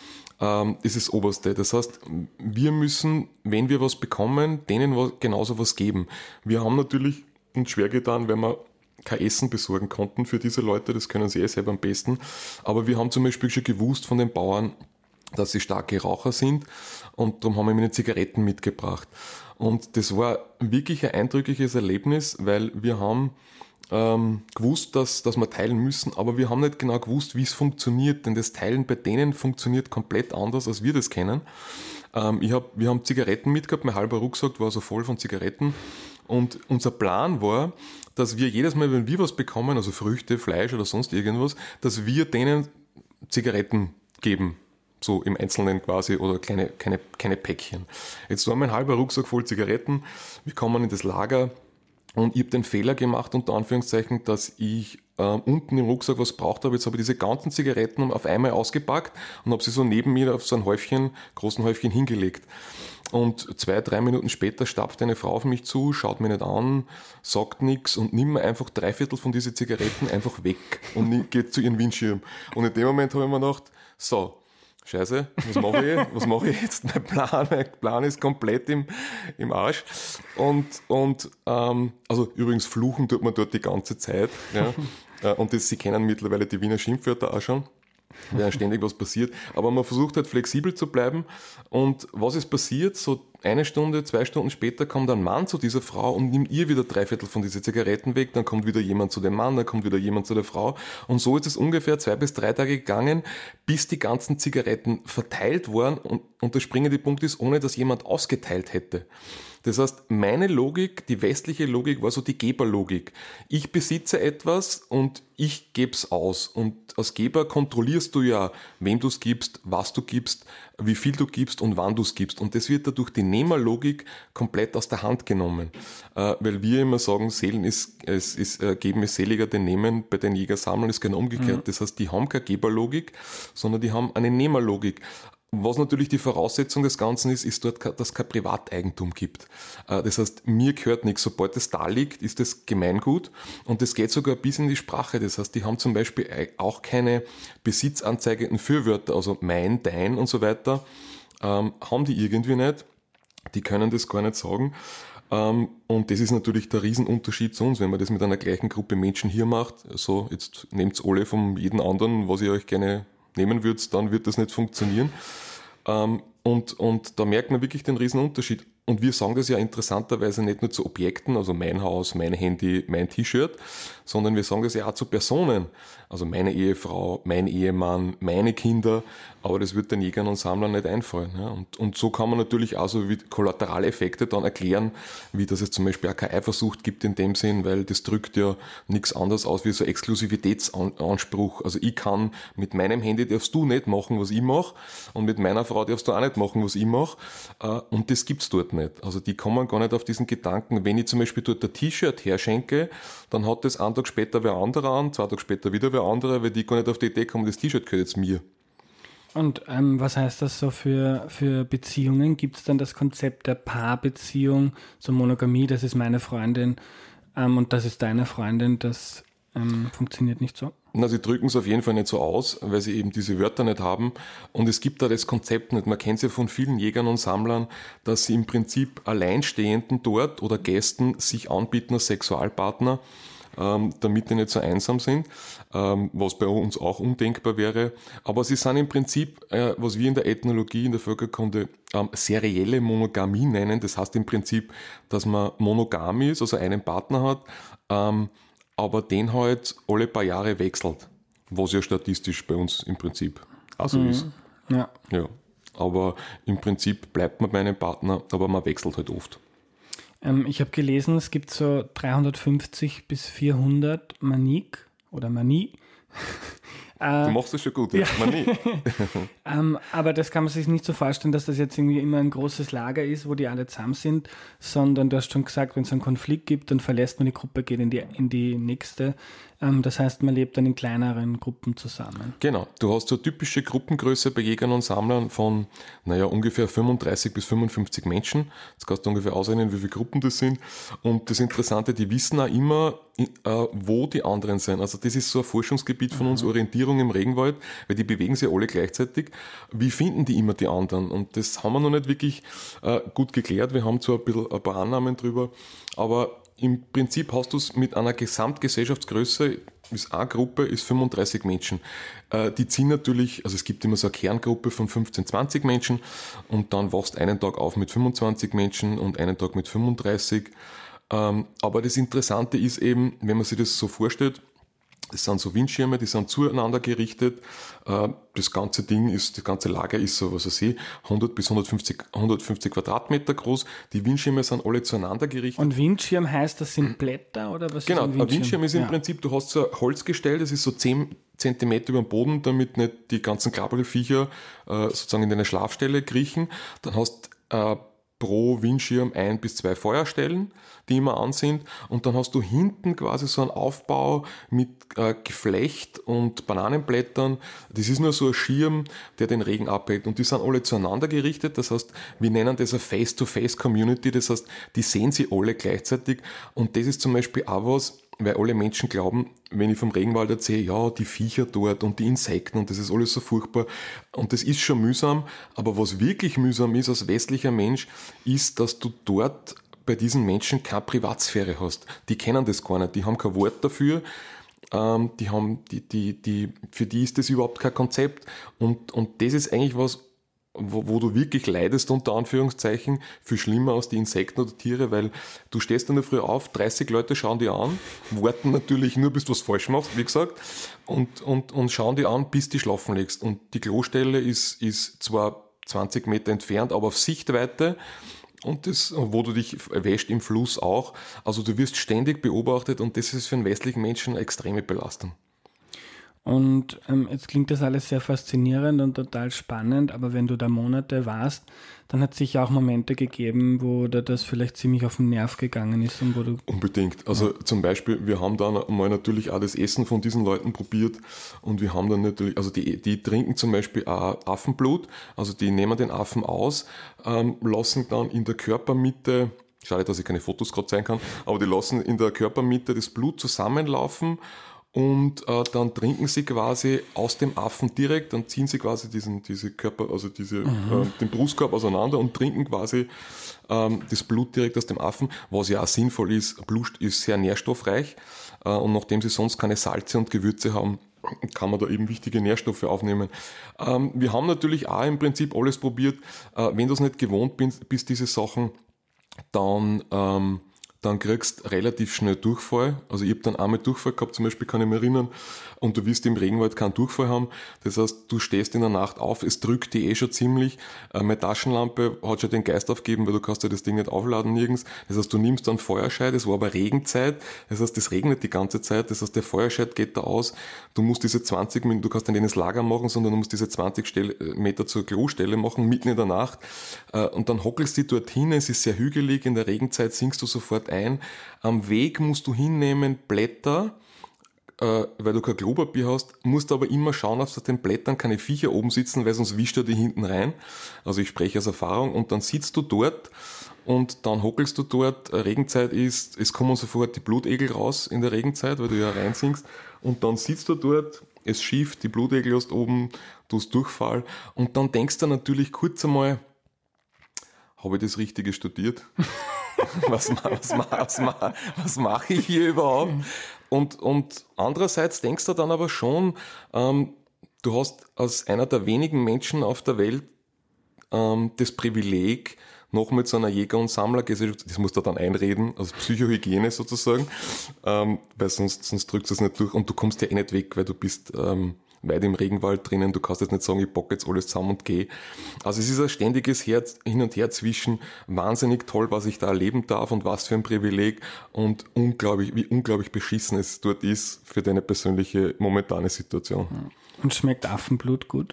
ähm, ist das oberste. Das heißt, wir müssen, wenn wir was bekommen, denen was, genauso was geben. Wir haben natürlich uns schwer getan, wenn wir kein Essen besorgen konnten für diese Leute, das können sie eh selber am besten. Aber wir haben zum Beispiel schon gewusst von den Bauern, dass sie starke Raucher sind und darum haben wir ihnen Zigaretten mitgebracht. Und das war wirklich ein eindrückliches Erlebnis, weil wir haben ähm, gewusst, dass, dass wir teilen müssen, aber wir haben nicht genau gewusst, wie es funktioniert, denn das Teilen bei denen funktioniert komplett anders, als wir das kennen. Ähm, ich hab, wir haben Zigaretten mitgehabt, mein halber Rucksack war so voll von Zigaretten. Und unser Plan war, dass wir jedes Mal, wenn wir was bekommen, also Früchte, Fleisch oder sonst irgendwas, dass wir denen Zigaretten geben. So im Einzelnen quasi oder kleine, kleine, kleine Päckchen. Jetzt war mein halber Rucksack voll Zigaretten. Wir kommen in das Lager und ich habe den Fehler gemacht, unter Anführungszeichen, dass ich äh, unten im Rucksack was braucht habe. Jetzt habe ich diese ganzen Zigaretten auf einmal ausgepackt und habe sie so neben mir auf so ein Häufchen, großen Häufchen hingelegt. Und zwei, drei Minuten später stapft eine Frau auf mich zu, schaut mich nicht an, sagt nichts und nimmt mir einfach drei Viertel von diesen Zigaretten einfach weg und geht zu ihrem Windschirm. Und in dem Moment habe ich mir gedacht, so, Scheiße, was mache ich? Was mache ich jetzt? Mein Plan, mein Plan ist komplett im, im Arsch. Und, und ähm, also übrigens fluchen tut man dort die ganze Zeit. Ja. Und das, Sie kennen mittlerweile die Wiener Schimpfwörter auch schon. Wenn ständig was passiert. Aber man versucht halt flexibel zu bleiben. Und was ist passiert? So eine Stunde, zwei Stunden später kommt ein Mann zu dieser Frau und nimmt ihr wieder drei Viertel von diesen Zigaretten weg. Dann kommt wieder jemand zu dem Mann, dann kommt wieder jemand zu der Frau. Und so ist es ungefähr zwei bis drei Tage gegangen, bis die ganzen Zigaretten verteilt waren. Und, und der springende Punkt ist, ohne dass jemand ausgeteilt hätte. Das heißt, meine Logik, die westliche Logik war so die Geberlogik. Ich besitze etwas und ich gebe es aus. Und als Geber kontrollierst du ja, wem du es gibst, was du gibst, wie viel du gibst und wann du es gibst. Und das wird dadurch die Nehmerlogik komplett aus der Hand genommen. Äh, weil wir immer sagen, Seelen ist, es ist, äh, geben ist seliger denn nehmen, bei den Jäger sammeln ist genau umgekehrt. Mhm. Das heißt, die haben keine Geberlogik, sondern die haben eine Nehmerlogik. Was natürlich die Voraussetzung des Ganzen ist, ist dort, dass es kein Privateigentum gibt. Das heißt, mir gehört nichts. Sobald das da liegt, ist das Gemeingut und das geht sogar bis in die Sprache. Das heißt, die haben zum Beispiel auch keine besitzanzeigenden Fürwörter, also mein, dein und so weiter, ähm, haben die irgendwie nicht. Die können das gar nicht sagen. Ähm, und das ist natürlich der Riesenunterschied zu uns, wenn man das mit einer gleichen Gruppe Menschen hier macht. So, jetzt nehmt alle von jedem anderen, was ihr euch gerne nehmen würdet, dann wird das nicht funktionieren. Ähm, und, und da merkt man wirklich den riesen Unterschied. Und wir sagen das ja interessanterweise nicht nur zu Objekten, also mein Haus, mein Handy, mein T-Shirt, sondern wir sagen das ja auch zu Personen. Also meine Ehefrau, mein Ehemann, meine Kinder, aber das wird den Jägern und Sammlern nicht einfallen. Ja. Und, und so kann man natürlich auch so wie Kollateraleffekte dann erklären, wie dass es zum Beispiel auch keine Eifersucht gibt in dem Sinn, weil das drückt ja nichts anderes aus wie so Exklusivitätsanspruch. Also ich kann mit meinem Handy darfst du nicht machen, was ich mache, und mit meiner Frau darfst du auch nicht machen, was ich mache. Und das gibt's dort nicht. Also die kommen gar nicht auf diesen Gedanken. Wenn ich zum Beispiel dort ein T-Shirt herschenke, dann hat das einen Tag später wer anderer an, zwei Tage später wieder wer anderer, weil die gar nicht auf die Idee kommen, das T-Shirt gehört jetzt mir. Und ähm, was heißt das so für, für Beziehungen? Gibt es dann das Konzept der Paarbeziehung, so Monogamie, das ist meine Freundin ähm, und das ist deine Freundin, das ähm, funktioniert nicht so? Na, sie drücken es auf jeden Fall nicht so aus, weil sie eben diese Wörter nicht haben. Und es gibt da das Konzept nicht. Man kennt es ja von vielen Jägern und Sammlern, dass sie im Prinzip Alleinstehenden dort oder Gästen sich anbieten als Sexualpartner, ähm, damit die nicht so einsam sind, ähm, was bei uns auch undenkbar wäre. Aber sie sind im Prinzip, äh, was wir in der Ethnologie, in der Völkerkunde ähm, serielle Monogamie nennen. Das heißt im Prinzip, dass man monogam ist, also einen Partner hat, ähm, aber den halt alle paar Jahre wechselt, was ja statistisch bei uns im Prinzip auch so mhm. ist. Ja. Ja. Aber im Prinzip bleibt man bei einem Partner, aber man wechselt halt oft. Ähm, ich habe gelesen, es gibt so dreihundertfünfzig bis vierhundert Manik oder Mani. Du machst das schon gut, ja. Mani. ähm, aber das kann man sich nicht so vorstellen, dass das jetzt irgendwie immer ein großes Lager ist, wo die alle zusammen sind, sondern du hast schon gesagt, wenn es einen Konflikt gibt, dann verlässt man die Gruppe, geht in die, in die nächste. Ähm, das heißt, man lebt dann in kleineren Gruppen zusammen. Genau, du hast so typische Gruppengröße bei Jägern und Sammlern von, naja, ungefähr fünfunddreißig bis fünfundfünfzig Menschen. Jetzt kannst du ungefähr ausrechnen, wie viele Gruppen das sind. Und das Interessante, die wissen auch immer, wo die anderen sind. Also das ist so ein Forschungsgebiet von uns, Orientierung im Regenwald, weil die bewegen sich alle gleichzeitig. Wie finden die immer die anderen? Und das haben wir noch nicht wirklich äh, gut geklärt. Wir haben zwar ein bisschen ein paar Annahmen drüber, aber im Prinzip hast du es mit einer Gesamtgesellschaftsgröße, ist eine Gruppe, ist fünfunddreißig Menschen. Äh, die ziehen natürlich, also es gibt immer so eine Kerngruppe von fünfzehn, zwanzig Menschen und dann wachst einen Tag auf mit fünfundzwanzig Menschen und einen Tag mit fünfunddreißig. Ähm, aber das Interessante ist eben, wenn man sich das so vorstellt, das sind so Windschirme, die sind zueinander gerichtet. Äh, das ganze Ding ist, das ganze Lager ist so, was weiß ich, hundert bis hundertfünfzig, hundertfünfzig Quadratmeter groß. Die Windschirme sind alle zueinander gerichtet. Und Windschirm heißt, das sind Blätter oder was genau, ist ein Windschirm? Ein Windschirm ist im ja. Prinzip, du hast so ein Holzgestell, das ist so zehn Zentimeter über dem Boden, damit nicht die ganzen Krabbelfiecher äh, sozusagen in deine Schlafstelle kriechen. Dann hast äh, pro Windschirm ein bis zwei Feuerstellen, die immer an sind. Und dann hast du hinten quasi so einen Aufbau mit äh, Geflecht und Bananenblättern. Das ist nur so ein Schirm, der den Regen abhält. Und die sind alle zueinander gerichtet. Das heißt, wir nennen das eine Face-to-Face-Community. Das heißt, die sehen sie alle gleichzeitig. Und das ist zum Beispiel auch was, weil alle Menschen glauben, wenn ich vom Regenwald erzähle, ja, die Viecher dort und die Insekten und das ist alles so furchtbar. Und das ist schon mühsam. Aber was wirklich mühsam ist als westlicher Mensch, ist, dass du dort bei diesen Menschen keine Privatsphäre hast. Die kennen das gar nicht. Die haben kein Wort dafür. Ähm, die haben, die, die, die, für die ist das überhaupt kein Konzept. Und, und das ist eigentlich was, Wo, wo du wirklich leidest, unter Anführungszeichen, viel schlimmer als die Insekten oder Tiere, weil du stehst in der Früh auf, dreißig Leute schauen dir an, warten natürlich nur, bis du was falsch machst, wie gesagt, und, und, und schauen dir an, bis du schlafen legst. Und die Klostelle ist, ist zwar zwanzig Meter entfernt, aber auf Sichtweite, und das, wo du dich wäscht im Fluss auch. Also du wirst ständig beobachtet und das ist für einen westlichen Menschen eine extreme Belastung. Und ähm, jetzt klingt das alles sehr faszinierend und total spannend, aber wenn du da Monate warst, dann hat es sicher auch Momente gegeben, wo dir das vielleicht ziemlich auf den Nerv gegangen ist und wo du... Unbedingt. Also ja. Zum Beispiel, wir haben dann mal natürlich auch das Essen von diesen Leuten probiert und wir haben dann natürlich, also die, die trinken zum Beispiel auch Affenblut, also die nehmen den Affen aus, ähm, lassen dann in der Körpermitte, schade, dass ich keine Fotos gerade zeigen kann, aber die lassen in der Körpermitte das Blut zusammenlaufen. Und äh, dann trinken sie quasi aus dem Affen direkt, dann ziehen sie quasi diesen, diese Körper, also diese, mhm. äh, den Brustkorb auseinander und trinken quasi ähm, das Blut direkt aus dem Affen, was ja auch sinnvoll ist. Blut ist sehr nährstoffreich äh, und nachdem sie sonst keine Salze und Gewürze haben, kann man da eben wichtige Nährstoffe aufnehmen. Ähm, wir haben natürlich auch im Prinzip alles probiert. Äh, wenn du es nicht gewohnt bist, bist diese Sachen, dann... Ähm, dann kriegst relativ schnell Durchfall. Also ich habe dann einmal Durchfall gehabt, zum Beispiel kann ich mich erinnern, und du wirst im Regenwald keinen Durchfall haben. Das heißt, du stehst in der Nacht auf, es drückt dich eh schon ziemlich. Meine Taschenlampe hat schon den Geist aufgegeben, weil du kannst ja das Ding nicht aufladen nirgends. Das heißt, du nimmst dann Feuerscheid, es war aber Regenzeit, das heißt, es regnet die ganze Zeit, das heißt, der Feuerscheid geht da aus. Du musst diese zwanzig Minuten, du kannst dann nicht ins Lager machen, sondern du musst diese zwanzig Meter zur Klostelle machen, mitten in der Nacht. Und dann hockelst du dorthin, es ist sehr hügelig, in der Regenzeit sinkst du sofort ein. Am Weg musst du hinnehmen Blätter, äh, weil du kein Klopapier hast, musst aber immer schauen, dass auf den Blättern keine Viecher oben sitzen, weil sonst wischt er die hinten rein. Also ich spreche aus Erfahrung. Und dann sitzt du dort und dann hockelst du dort, Regenzeit ist, es kommen sofort die Blutegel raus in der Regenzeit, weil du ja reinsinkst. Und dann sitzt du dort, es schieft, die Blutegel hast oben, du hast Durchfall. Und dann denkst du natürlich kurz einmal, habe ich das Richtige studiert? was, was, was, was, was mache ich hier überhaupt? Und, und andererseits denkst du dann aber schon, ähm, du hast als einer der wenigen Menschen auf der Welt ähm, das Privileg, noch mit so einer Jäger- und Sammlergesellschaft, das musst du dann einreden, also Psychohygiene sozusagen, ähm, weil sonst, sonst drückst du es nicht durch und du kommst ja eh nicht weg, weil du bist ähm, weit im Regenwald drinnen, du kannst jetzt nicht sagen, ich packe jetzt alles zusammen und gehe. Also es ist ein ständiges Herz, Hin und Her zwischen wahnsinnig toll, was ich da erleben darf und was für ein Privileg und unglaublich, wie unglaublich beschissen es dort ist für deine persönliche momentane Situation. Und schmeckt Affenblut gut?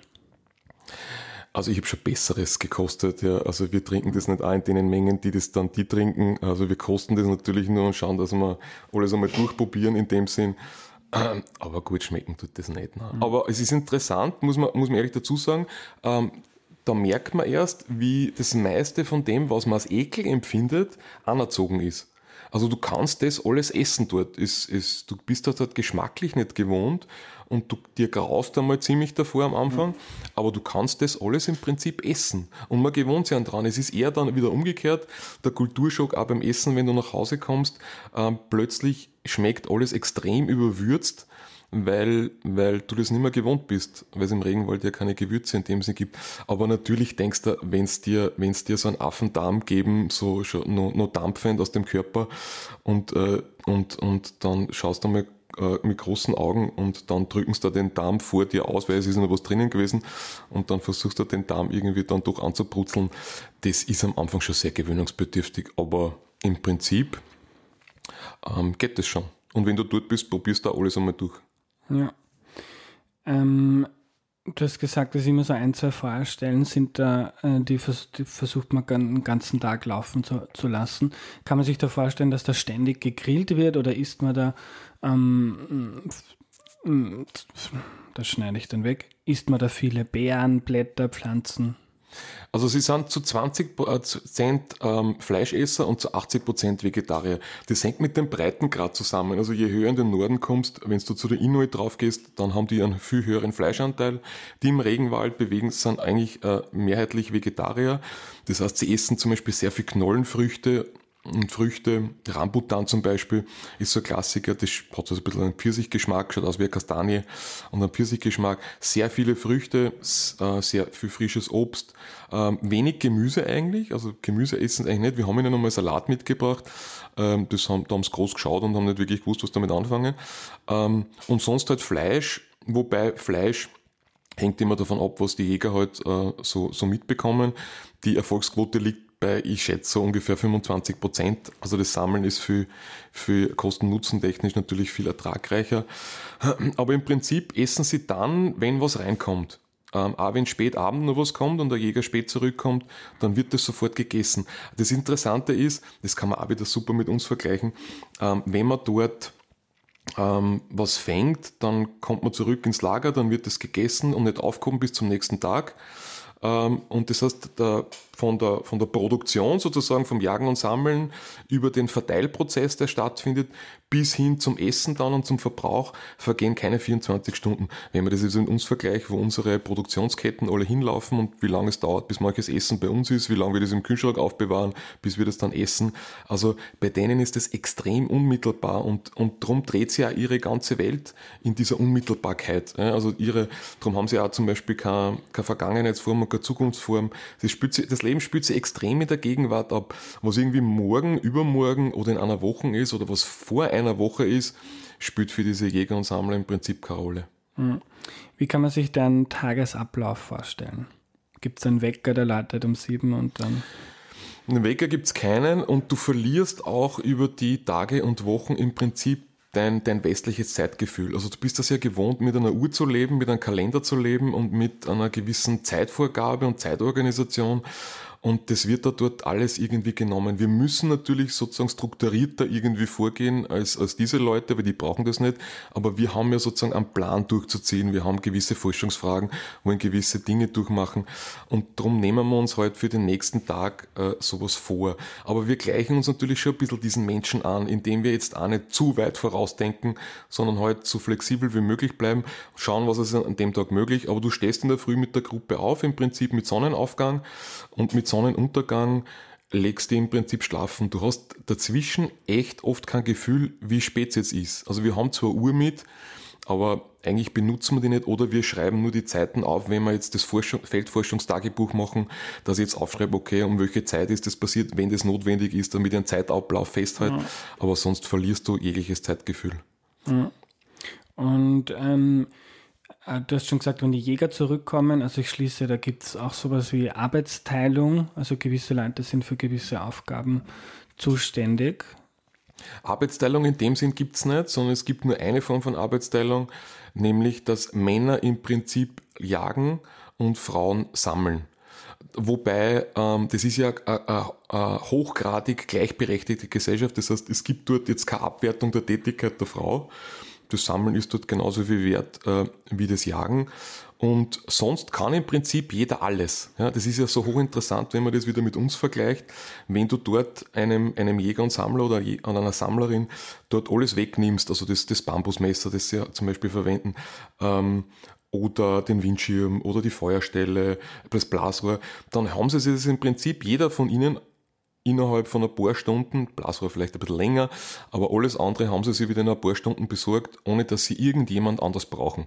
Also ich habe schon Besseres gekostet, ja. Also wir trinken das nicht auch in den Mengen, die das dann die trinken. Also wir kosten das natürlich nur und schauen, dass wir alles einmal durchprobieren in dem Sinn. Aber gut schmecken tut das nicht. Ne? Mhm. Aber es ist interessant, muss man, muss man ehrlich dazu sagen, ähm, da merkt man erst, wie das meiste von dem, was man als Ekel empfindet, anerzogen ist. Also du kannst das alles essen dort. Es, es, du bist das halt geschmacklich nicht gewohnt und du, dir graust einmal ziemlich davor am Anfang, mhm. aber du kannst das alles im Prinzip essen. Und man gewohnt sich dran. Es ist eher dann wieder umgekehrt, der Kulturschock auch beim Essen, wenn du nach Hause kommst, ähm, plötzlich schmeckt alles extrem überwürzt, weil, weil du das nicht mehr gewohnt bist, weil es im Regenwald ja keine Gewürze in dem Sinne gibt. Aber natürlich denkst du, wenn es dir, wenn es dir so einen Affendarm geben, so schon noch, noch dampfend aus dem Körper und, äh, und, und dann schaust du mal äh, mit großen Augen und dann drücken sie da den Darm vor dir aus, weil es ist noch was drinnen gewesen und dann versuchst du den Darm irgendwie dann doch anzubrutzeln. Das ist am Anfang schon sehr gewöhnungsbedürftig, aber im Prinzip ähm, geht das schon. Und wenn du dort bist, probierst du da alles einmal durch. Ja. Ähm, du hast gesagt, dass immer so ein, zwei Feuerstellen sind da, äh, die, vers- die versucht man den ganzen Tag laufen zu, zu lassen. Kann man sich da vorstellen, dass da ständig gegrillt wird oder isst man da, ähm, das schneide ich dann weg, isst man da viele Beeren, Blätter, Pflanzen? Also sie sind zu zwanzig Prozent ähm, Fleischesser und zu achtzig Prozent Vegetarier. Das hängt mit dem Breitengrad zusammen. Also je höher in den Norden kommst, wenn du zu der Inuit drauf gehst, dann haben die einen viel höheren Fleischanteil. Die im Regenwald bewegen, sind eigentlich äh, mehrheitlich Vegetarier. Das heißt, sie essen zum Beispiel sehr viel Knollenfrüchte und Früchte. Rambutan zum Beispiel ist so ein Klassiker, das hat so ein bisschen einen Pfirsichgeschmack, schaut aus wie eine Kastanie und einen Pfirsichgeschmack. Sehr viele Früchte, sehr viel frisches Obst, wenig Gemüse eigentlich, also Gemüse essen eigentlich nicht. Wir haben ihnen nochmal Salat mitgebracht, das haben, da haben sie groß geschaut und haben nicht wirklich gewusst, was damit anfangen. Und sonst halt Fleisch, wobei Fleisch hängt immer davon ab, was die Jäger halt so, so mitbekommen. Die Erfolgsquote liegt bei, ich schätze, so ungefähr fünfundzwanzig Prozent. Also das Sammeln ist für, für Kosten-Nutzen-technisch natürlich viel ertragreicher. Aber im Prinzip essen sie dann, wenn was reinkommt. Ähm, auch wenn spät Abend noch was kommt und der Jäger spät zurückkommt, dann wird das sofort gegessen. Das Interessante ist, das kann man auch wieder super mit uns vergleichen, ähm, wenn man dort ähm, was fängt, dann kommt man zurück ins Lager, dann wird das gegessen und nicht aufgehoben bis zum nächsten Tag. Ähm, und das heißt, der, von, der, von der Produktion sozusagen, vom Jagen und Sammeln über den Verteilprozess, der stattfindet, bis hin zum Essen dann und zum Verbrauch vergehen keine vierundzwanzig Stunden. Wenn man das jetzt mit uns vergleicht, wo unsere Produktionsketten alle hinlaufen und wie lange es dauert, bis manches Essen bei uns ist, wie lange wir das im Kühlschrank aufbewahren, bis wir das dann essen. Also bei denen ist das extrem unmittelbar und, und darum dreht sich auch ihre ganze Welt in dieser Unmittelbarkeit. Also ihre, darum haben sie auch zum Beispiel keine, keine Vergangenheitsform und keine Zukunftsform. Das, spielt sie, das Leben spielt sich extrem in der Gegenwart ab. Was irgendwie morgen, übermorgen oder in einer Woche ist oder was vor einer Woche ist, spielt für diese Jäger und Sammler im Prinzip keine Rolle. Wie kann man sich deinen Tagesablauf vorstellen? Gibt es einen Wecker, der läutet um sieben und dann... Einen Wecker gibt es keinen und du verlierst auch über die Tage und Wochen im Prinzip dein, dein westliches Zeitgefühl. Also du bist das ja gewohnt, mit einer Uhr zu leben, mit einem Kalender zu leben und mit einer gewissen Zeitvorgabe und Zeitorganisation. Und das wird da dort alles irgendwie genommen. Wir müssen natürlich sozusagen strukturierter irgendwie vorgehen als, als diese Leute, weil die brauchen das nicht. Aber wir haben ja sozusagen einen Plan durchzuziehen. Wir haben gewisse Forschungsfragen, wollen gewisse Dinge durchmachen. Und darum nehmen wir uns halt für den nächsten Tag äh, sowas vor. Aber wir gleichen uns natürlich schon ein bisschen diesen Menschen an, indem wir jetzt auch nicht zu weit vorausdenken, sondern halt so flexibel wie möglich bleiben, schauen, was ist an dem Tag möglich. Aber du stehst in der Früh mit der Gruppe auf, im Prinzip mit Sonnenaufgang und mit Sonnenuntergang legst du im Prinzip schlafen. Du hast dazwischen echt oft kein Gefühl, wie spät es jetzt ist. Also wir haben zwar Uhr mit, aber eigentlich benutzen wir die nicht oder wir schreiben nur die Zeiten auf, wenn wir jetzt das Forschung, Feldforschungstagebuch machen, dass ich jetzt aufschreibe, okay, um welche Zeit ist das passiert, wenn das notwendig ist, damit ich einen Zeitablauf festhalte. Ja. Aber sonst verlierst du jegliches Zeitgefühl. Ja. Und ähm, du hast schon gesagt, wenn die Jäger zurückkommen, also ich schließe, da gibt es auch sowas wie Arbeitsteilung, also gewisse Leute sind für gewisse Aufgaben zuständig. Arbeitsteilung in dem Sinn gibt es nicht, sondern es gibt nur eine Form von Arbeitsteilung, nämlich dass Männer im Prinzip jagen und Frauen sammeln. Wobei, ähm, das ist ja eine hochgradig gleichberechtigte Gesellschaft, das heißt, es gibt dort jetzt keine Abwertung der Tätigkeit der Frau. Das Sammeln ist dort genauso viel wert äh, wie das Jagen. Und sonst kann im Prinzip jeder alles. Ja, das ist ja so hochinteressant, wenn man das wieder mit uns vergleicht. Wenn du dort einem, einem Jäger und Sammler oder an einer Sammlerin dort alles wegnimmst, also das, das Bambusmesser, das sie ja zum Beispiel verwenden, ähm, oder den Windschirm oder die Feuerstelle, das Blasrohr, dann haben sie das im Prinzip jeder von ihnen innerhalb von ein paar Stunden, Blasrohr vielleicht ein bisschen länger, aber alles andere haben sie sich wieder in ein paar Stunden besorgt, ohne dass sie irgendjemand anders brauchen.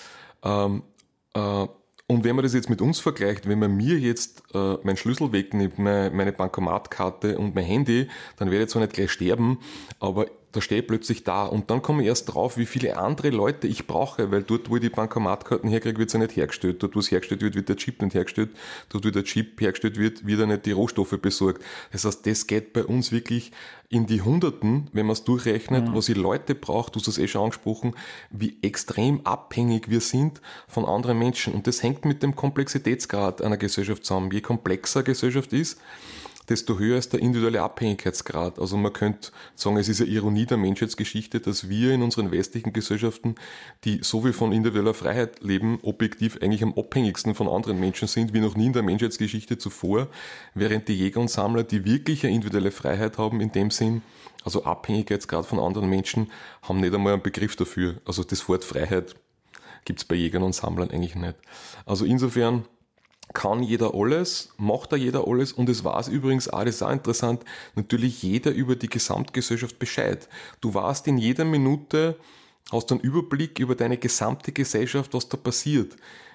Ähm, äh, und wenn man das jetzt mit uns vergleicht, wenn man mir jetzt äh, meinen Schlüssel wegnimmt, meine, meine Bankomatkarte und mein Handy, dann werde ich zwar nicht gleich sterben, aber da stehe ich plötzlich da und dann komme ich erst drauf, wie viele andere Leute ich brauche, weil dort, wo ich die Bankomatkarten herkriege, wird sie nicht hergestellt. Dort, wo es hergestellt wird, wird der Chip nicht hergestellt. Dort, wo der Chip hergestellt wird, wird er nicht die Rohstoffe besorgt. Das heißt, das geht bei uns wirklich in die Hunderten, wenn man es durchrechnet, mhm. was die Leute braucht, du hast es eh schon angesprochen, wie extrem abhängig wir sind von anderen Menschen. Und das hängt mit dem Komplexitätsgrad einer Gesellschaft zusammen. Je komplexer eine Gesellschaft ist, desto höher ist der individuelle Abhängigkeitsgrad. Also man könnte sagen, es ist eine Ironie der Menschheitsgeschichte, dass wir in unseren westlichen Gesellschaften, die so viel von individueller Freiheit leben, objektiv eigentlich am abhängigsten von anderen Menschen sind, wie noch nie in der Menschheitsgeschichte zuvor, während die Jäger und Sammler, die wirklich eine individuelle Freiheit haben in dem Sinn, also Abhängigkeitsgrad von anderen Menschen, haben nicht einmal einen Begriff dafür. Also das Wort Freiheit gibt es bei Jägern und Sammlern eigentlich nicht. Also insofern kann jeder alles, macht da jeder alles und es weiß übrigens auch, das ist auch interessant, natürlich jeder über die Gesamtgesellschaft Bescheid. Du weißt in jeder Minute, hast einen Überblick über deine gesamte Gesellschaft, was da passiert.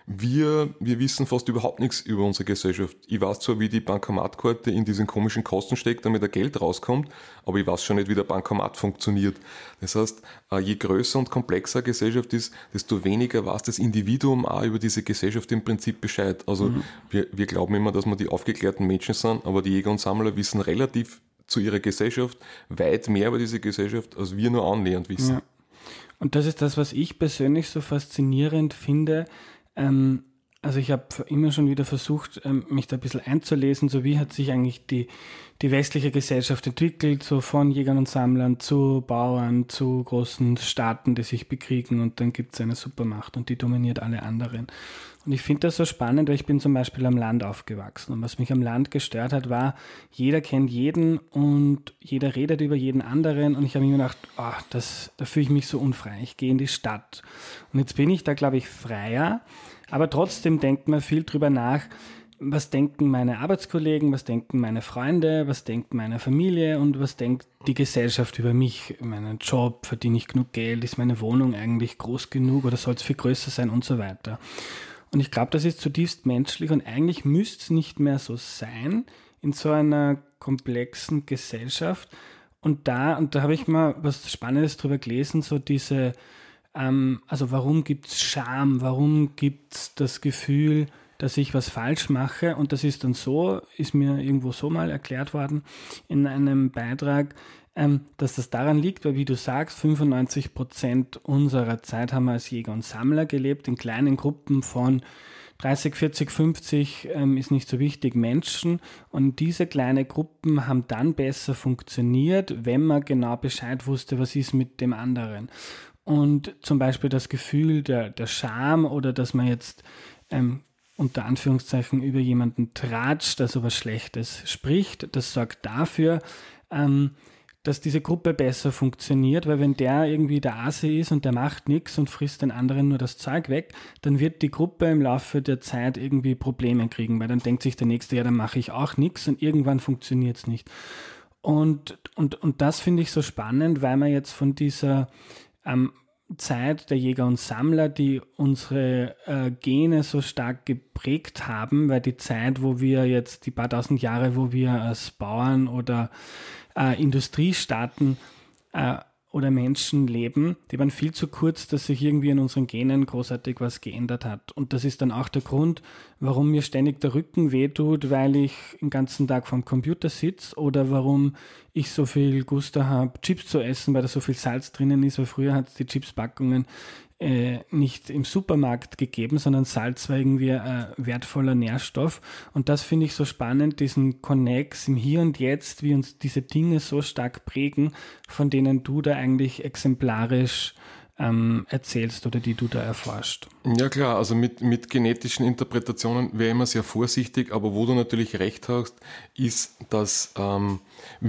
wir, wir wissen fast überhaupt nichts über unsere Gesellschaft. Ich weiß zwar, wie die Bankomatkarte in diesen komischen Kasten steckt, damit der Geld rauskommt, aber ich weiß schon nicht, wie der Bankomat funktioniert. Das heißt, je größer und komplexer eine Gesellschaft ist, desto weniger weiß das Individuum auch über diese Gesellschaft im Prinzip Bescheid. Also mhm. wir, wir glauben immer, dass wir die aufgeklärten Menschen sind, aber die Jäger und Sammler wissen relativ zu ihrer Gesellschaft weit mehr über diese Gesellschaft, als wir nur annähernd wissen. Ja. Und das ist das, was ich persönlich so faszinierend finde. Ähm, also ich habe immer schon wieder versucht, ähm, mich da ein bisschen einzulesen, so wie hat sich eigentlich die, die westliche Gesellschaft entwickelt, so von Jägern und Sammlern zu Bauern, zu großen Staaten, die sich bekriegen, und dann gibt es eine Supermacht und die dominiert alle anderen. Und ich finde das so spannend, weil ich bin zum Beispiel am Land aufgewachsen, und was mich am Land gestört hat, war, jeder kennt jeden und jeder redet über jeden anderen, und ich habe mir gedacht, oh, das, da fühle ich mich so unfrei, ich gehe in die Stadt. Und jetzt bin ich da, glaube ich, freier, aber trotzdem denkt man viel drüber nach, was denken meine Arbeitskollegen, was denken meine Freunde, was denkt meine Familie und was denkt die Gesellschaft über mich, meinen Job, verdiene ich genug Geld, ist meine Wohnung eigentlich groß genug oder soll es viel größer sein und so weiter. Und ich glaube, das ist zutiefst menschlich, und eigentlich müsste es nicht mehr so sein in so einer komplexen Gesellschaft. Und da, und da habe ich mal was Spannendes drüber gelesen, so diese, ähm, also warum gibt es Scham, warum gibt es das Gefühl, dass ich was falsch mache, und das ist dann so, ist mir irgendwo so mal erklärt worden in einem Beitrag, ähm, dass das daran liegt, weil, wie du sagst, fünfundneunzig Prozent unserer Zeit haben wir als Jäger und Sammler gelebt, in kleinen Gruppen von dreißig, vierzig, fünfzig, ähm, ist nicht so wichtig, Menschen, und diese kleinen Gruppen haben dann besser funktioniert, wenn man genau Bescheid wusste, was ist mit dem anderen. Und zum Beispiel das Gefühl der, der Scham, oder dass man jetzt ähm, unter Anführungszeichen über jemanden tratscht, also was Schlechtes spricht, das sorgt dafür, ähm, dass diese Gruppe besser funktioniert, weil wenn der irgendwie der Asi ist und der macht nichts und frisst den anderen nur das Zeug weg, dann wird die Gruppe im Laufe der Zeit irgendwie Probleme kriegen, weil dann denkt sich der Nächste, ja, dann mache ich auch nichts, und irgendwann funktioniert es nicht. Und, und, und das finde ich so spannend, weil man jetzt von dieser ähm, Zeit der Jäger und Sammler, die unsere äh, Gene so stark geprägt haben, weil die Zeit, wo wir jetzt, die paar tausend Jahre, wo wir als Bauern oder äh, Industriestaaten äh, oder Menschen leben, die waren viel zu kurz, dass sich irgendwie in unseren Genen großartig was geändert hat. Und das ist dann auch der Grund, warum mir ständig der Rücken wehtut, weil ich den ganzen Tag vorm Computer sitze, oder warum ich so viel Gusto habe, Chips zu essen, weil da so viel Salz drinnen ist, weil früher hat es die Chipspackungen äh, nicht im Supermarkt gegeben, sondern Salz war irgendwie ein wertvoller Nährstoff. Und das finde ich so spannend, diesen Connex im Hier und Jetzt, wie uns diese Dinge so stark prägen, von denen du da eigentlich exemplarisch ähm, erzählst oder die du da erforscht. Ja klar, also mit, mit genetischen Interpretationen wäre ich immer sehr vorsichtig, aber wo du natürlich recht hast, ist, dass ähm,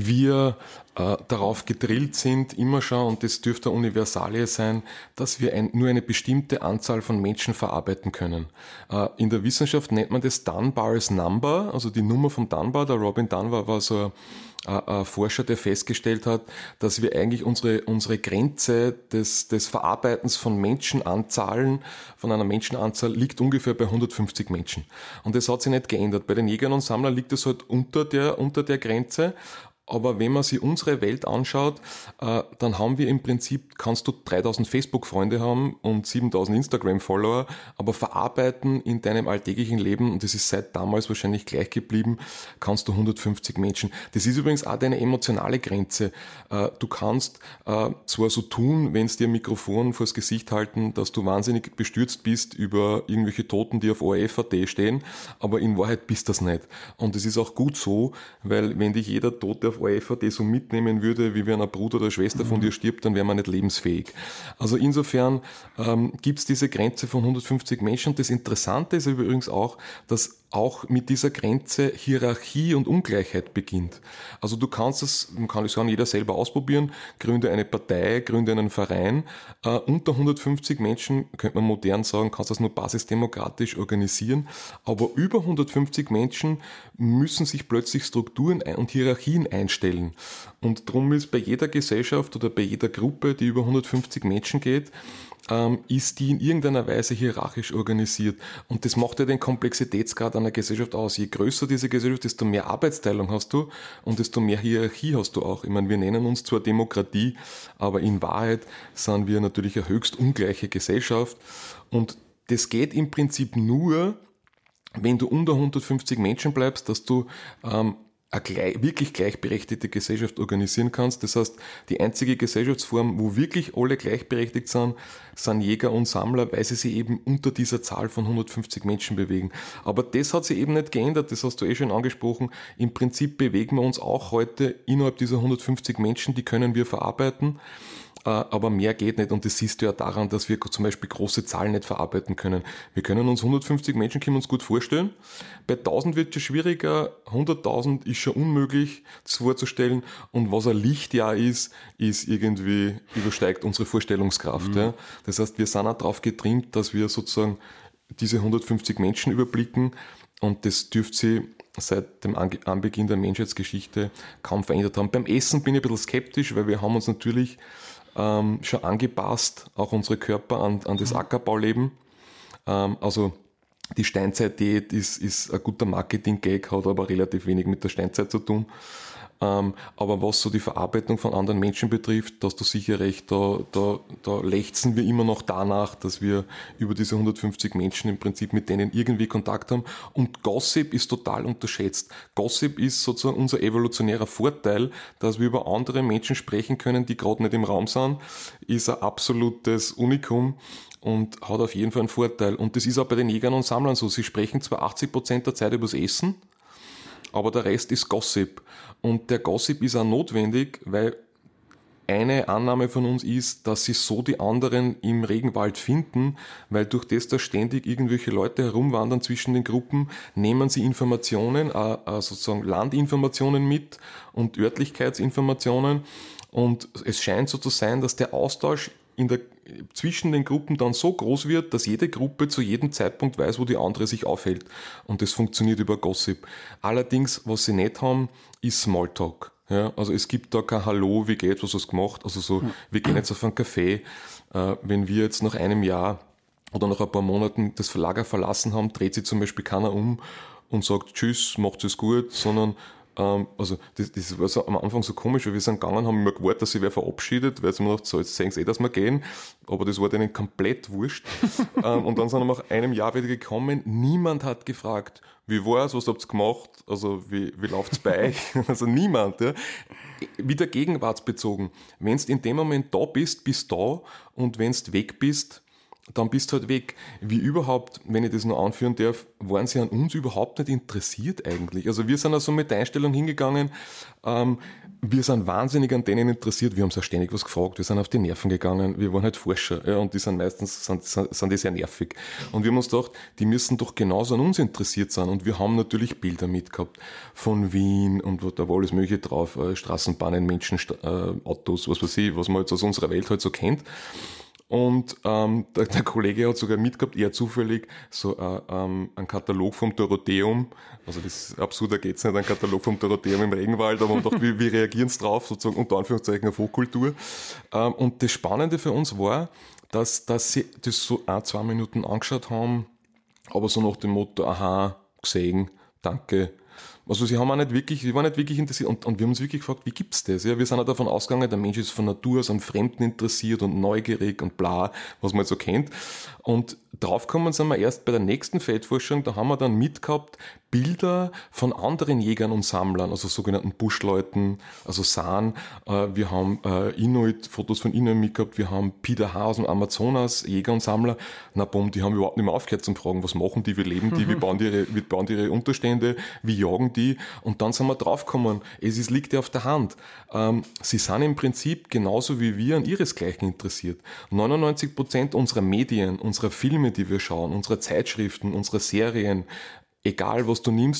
wir äh, darauf gedrillt sind, immer schon, und das dürfte eine Universalie sein, dass wir ein, nur eine bestimmte Anzahl von Menschen verarbeiten können. Äh, in der Wissenschaft nennt man das Dunbar's Number, also die Nummer von Dunbar. Der Robin Dunbar war so ein ein Forscher, der festgestellt hat, dass wir eigentlich unsere, unsere Grenze des, des Verarbeitens von Menschenanzahlen, von einer Menschenanzahl, liegt ungefähr bei hundertfünfzig Menschen. Und das hat sich nicht geändert. Bei den Jägern und Sammlern liegt es halt unter der, unter der Grenze. Aber wenn man sich unsere Welt anschaut, äh, dann haben wir im Prinzip, kannst du dreitausend Facebook-Freunde haben und siebentausend Instagram-Follower, aber verarbeiten in deinem alltäglichen Leben, und das ist seit damals wahrscheinlich gleich geblieben, kannst du hundertfünfzig Menschen. Das ist übrigens auch deine emotionale Grenze. Äh, du kannst äh, zwar so tun, wenn es dir ein Mikrofon vors Gesicht halten, dass du wahnsinnig bestürzt bist über irgendwelche Toten, die auf O R F Punkt A T stehen, aber in Wahrheit bist das nicht. Und es ist auch gut so, weil wenn dich jeder Tote auf O R F Punkt A T so mitnehmen würde, wie wenn ein Bruder oder Schwester von dir stirbt, dann wäre man nicht lebensfähig. Also insofern ähm, gibt es diese Grenze von hundertfünfzig Menschen. Und das Interessante ist übrigens auch, dass auch mit dieser Grenze Hierarchie und Ungleichheit beginnt. Also du kannst es, man kann es kann jeder selber ausprobieren, gründe eine Partei, gründe einen Verein. Äh, unter hundertfünfzig Menschen, könnte man modern sagen, kannst du das nur basisdemokratisch organisieren. Aber über hundertfünfzig Menschen müssen sich plötzlich Strukturen und Hierarchien einstellen. Und darum ist bei jeder Gesellschaft oder bei jeder Gruppe, die über hundertfünfzig Menschen geht, ähm, ist die in irgendeiner Weise hierarchisch organisiert. Und das macht ja den Komplexitätsgrad einer Gesellschaft aus. Je größer diese Gesellschaft, desto mehr Arbeitsteilung hast du und desto mehr Hierarchie hast du auch. Ich meine, wir nennen uns zwar Demokratie, aber in Wahrheit sind wir natürlich eine höchst ungleiche Gesellschaft. Und das geht im Prinzip nur, wenn du unter hundertfünfzig Menschen bleibst, dass du ähm, eine gleich, wirklich gleichberechtigte Gesellschaft organisieren kannst. Das heißt, die einzige Gesellschaftsform, wo wirklich alle gleichberechtigt sind, sind Jäger und Sammler, weil sie sich eben unter dieser Zahl von hundertfünfzig Menschen bewegen. Aber das hat sich eben nicht geändert, das hast du eh schon angesprochen. Im Prinzip bewegen wir uns auch heute innerhalb dieser hundertfünfzig Menschen, die können wir verarbeiten. Aber mehr geht nicht und das siehst du ja daran, dass wir zum Beispiel große Zahlen nicht verarbeiten können. Wir können uns hundertfünfzig Menschen können uns gut vorstellen. Bei tausend wird es schon schwieriger, hunderttausend ist schon unmöglich, das vorzustellen. Und was ein Lichtjahr ist, ist irgendwie, übersteigt unsere Vorstellungskraft. Mhm. Ja. Das heißt, wir sind auch darauf getrimmt, dass wir sozusagen diese hundertfünfzig Menschen überblicken und das dürfte sie seit dem Anbeginn der Menschheitsgeschichte kaum verändert haben. Beim Essen bin ich ein bisschen skeptisch, weil wir haben uns natürlich Ähm, schon angepasst, auch unsere Körper an, an das Ackerbauleben. Ähm, also die Steinzeit-Diät ist, ist ein guter Marketing-Gag, hat aber relativ wenig mit der Steinzeit zu tun. Ähm, aber was so die Verarbeitung von anderen Menschen betrifft, da hast du sicher recht, da, da, da lechzen wir immer noch danach, dass wir über diese hundertfünfzig Menschen im Prinzip mit denen irgendwie Kontakt haben. Und Gossip ist total unterschätzt. Gossip ist sozusagen unser evolutionärer Vorteil, dass wir über andere Menschen sprechen können, die gerade nicht im Raum sind, ist ein absolutes Unikum und hat auf jeden Fall einen Vorteil. Und das ist auch bei den Jägern und Sammlern so. Sie sprechen zwar achtzig Prozent der Zeit übers Essen, aber der Rest ist Gossip. Und der Gossip ist auch notwendig, weil eine Annahme von uns ist, dass sie so die anderen im Regenwald finden, weil durch das, dass ständig irgendwelche Leute herumwandern zwischen den Gruppen, nehmen sie Informationen, äh, äh, sozusagen Landinformationen mit und Örtlichkeitsinformationen. Und es scheint so zu sein, dass der Austausch in der, zwischen den Gruppen dann so groß wird, dass jede Gruppe zu jedem Zeitpunkt weiß, wo die andere sich aufhält. Und das funktioniert über Gossip. Allerdings, was sie nicht haben, ist Smalltalk. Ja, also es gibt da kein Hallo, wie geht's, was hast du gemacht? Also so, wir gehen jetzt auf einen Café. Äh, wenn wir jetzt nach einem Jahr oder nach ein paar Monaten das Lager verlassen haben, dreht sich zum Beispiel keiner um und sagt Tschüss, macht es gut, sondern also das, das war so am Anfang so komisch, weil wir sind gegangen, haben immer gewartet, dass sich wer verabschiedet, weil sie mir gedacht, so, jetzt sehen sie eh, dass wir gehen, aber das war denen komplett wurscht. Und dann sind wir nach einem Jahr wieder gekommen, niemand hat gefragt, wie war's, was habt ihr gemacht, also wie, wie läuft's bei euch, also niemand. Ja. Wieder gegenwartsbezogen. Wenn du in dem Moment da bist, bist da und wenn du weg bist, dann bist du halt weg. Wie überhaupt, wenn ich das noch anführen darf, waren sie an uns überhaupt nicht interessiert eigentlich. Also wir sind also mit der Einstellung hingegangen, ähm, wir sind wahnsinnig an denen interessiert, wir haben so ständig was gefragt, wir sind auf die Nerven gegangen, wir waren halt Forscher, ja, und die sind meistens, sind, sind, sind die sehr nervig. Und wir haben uns gedacht, die müssen doch genauso an uns interessiert sein. Und wir haben natürlich Bilder mitgehabt von Wien und da war alles mögliche drauf, äh, Straßenbahnen, Menschen, äh, Autos, was weiß ich, was man jetzt aus unserer Welt halt so kennt. Und ähm, der, der Kollege hat sogar mitgehabt, eher zufällig, so äh, ähm, einen Katalog vom Dorotheum. Also das absurder geht's nicht, ein Katalog vom Dorotheum im Regenwald, aber man dachte, wie, wie reagieren sie drauf, sozusagen unter Anführungszeichen auf Hochkultur. Ähm, und das Spannende für uns war, dass, dass sie das so ein, zwei Minuten angeschaut haben, aber so nach dem Motto, aha, gesehen, danke. Also sie haben auch nicht wirklich, sie waren nicht wirklich interessiert und, und wir haben uns wirklich gefragt, wie gibt's das? Ja, wir sind auch davon ausgegangen, der Mensch ist von Natur aus am Fremden interessiert und neugierig und bla, was man halt so kennt. Und draufgekommen sind wir erst bei der nächsten Feldforschung, da haben wir dann mitgehabt Bilder von anderen Jägern und Sammlern, also sogenannten Buschleuten, also San. Wir haben Inuit, Fotos von Inuit mitgehabt, wir haben Pida aus dem Amazonas, Jäger und Sammler. Na bumm, die haben überhaupt nicht mehr aufgehört zu fragen, was machen die, wie leben die, wie bauen die ihre, wie bauen die ihre Unterstände, wie jagen die. Und dann sind wir draufgekommen, es ist, liegt ja auf der Hand. Ähm, sie sind im Prinzip genauso wie wir an ihresgleichen interessiert. neunundneunzig Prozent unserer Medien, unserer Filme, die wir schauen, unserer Zeitschriften, unserer Serien, egal was du nimmst,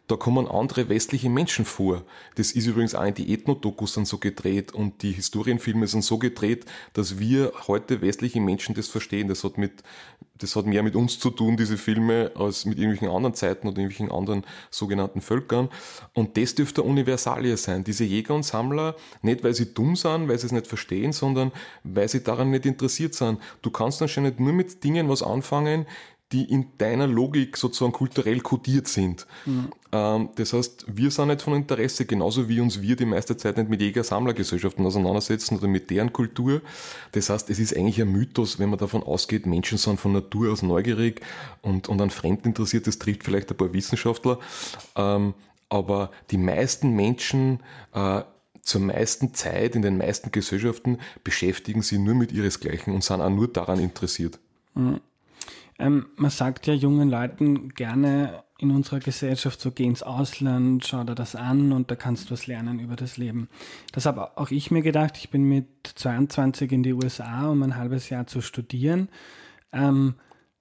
da kommen andere westliche Menschen vor. Das ist übrigens auch in die Ethno-Dokus sind so gedreht und die Historienfilme sind so gedreht, dass wir heute westliche Menschen das verstehen. Das hat mit, das hat mehr mit uns zu tun, diese Filme, als mit irgendwelchen anderen Zeiten oder irgendwelchen anderen sogenannten Völkern. Und das dürfte Universalie sein. Diese Jäger und Sammler, nicht weil sie dumm sind, weil sie es nicht verstehen, sondern weil sie daran nicht interessiert sind. Du kannst anscheinend nur mit Dingen was anfangen, die in deiner Logik sozusagen kulturell kodiert sind. Mhm. Ähm, das heißt, wir sind nicht von Interesse, genauso wie uns wir die meiste Zeit nicht mit Jäger-Sammler-Gesellschaften auseinandersetzen oder mit deren Kultur. Das heißt, es ist eigentlich ein Mythos, wenn man davon ausgeht, Menschen sind von Natur aus neugierig und, und an Fremden interessiert, das trifft vielleicht ein paar Wissenschaftler. Ähm, aber die meisten Menschen äh, zur meisten Zeit in den meisten Gesellschaften beschäftigen sich nur mit ihresgleichen und sind auch nur daran interessiert. Mhm. Ähm, man sagt ja jungen Leuten gerne in unserer Gesellschaft, so geh ins Ausland, schau dir das an und da kannst du was lernen über das Leben. Das habe auch ich mir gedacht. Ich bin mit zweiundzwanzig in die U S A, um ein halbes Jahr zu studieren. Ähm,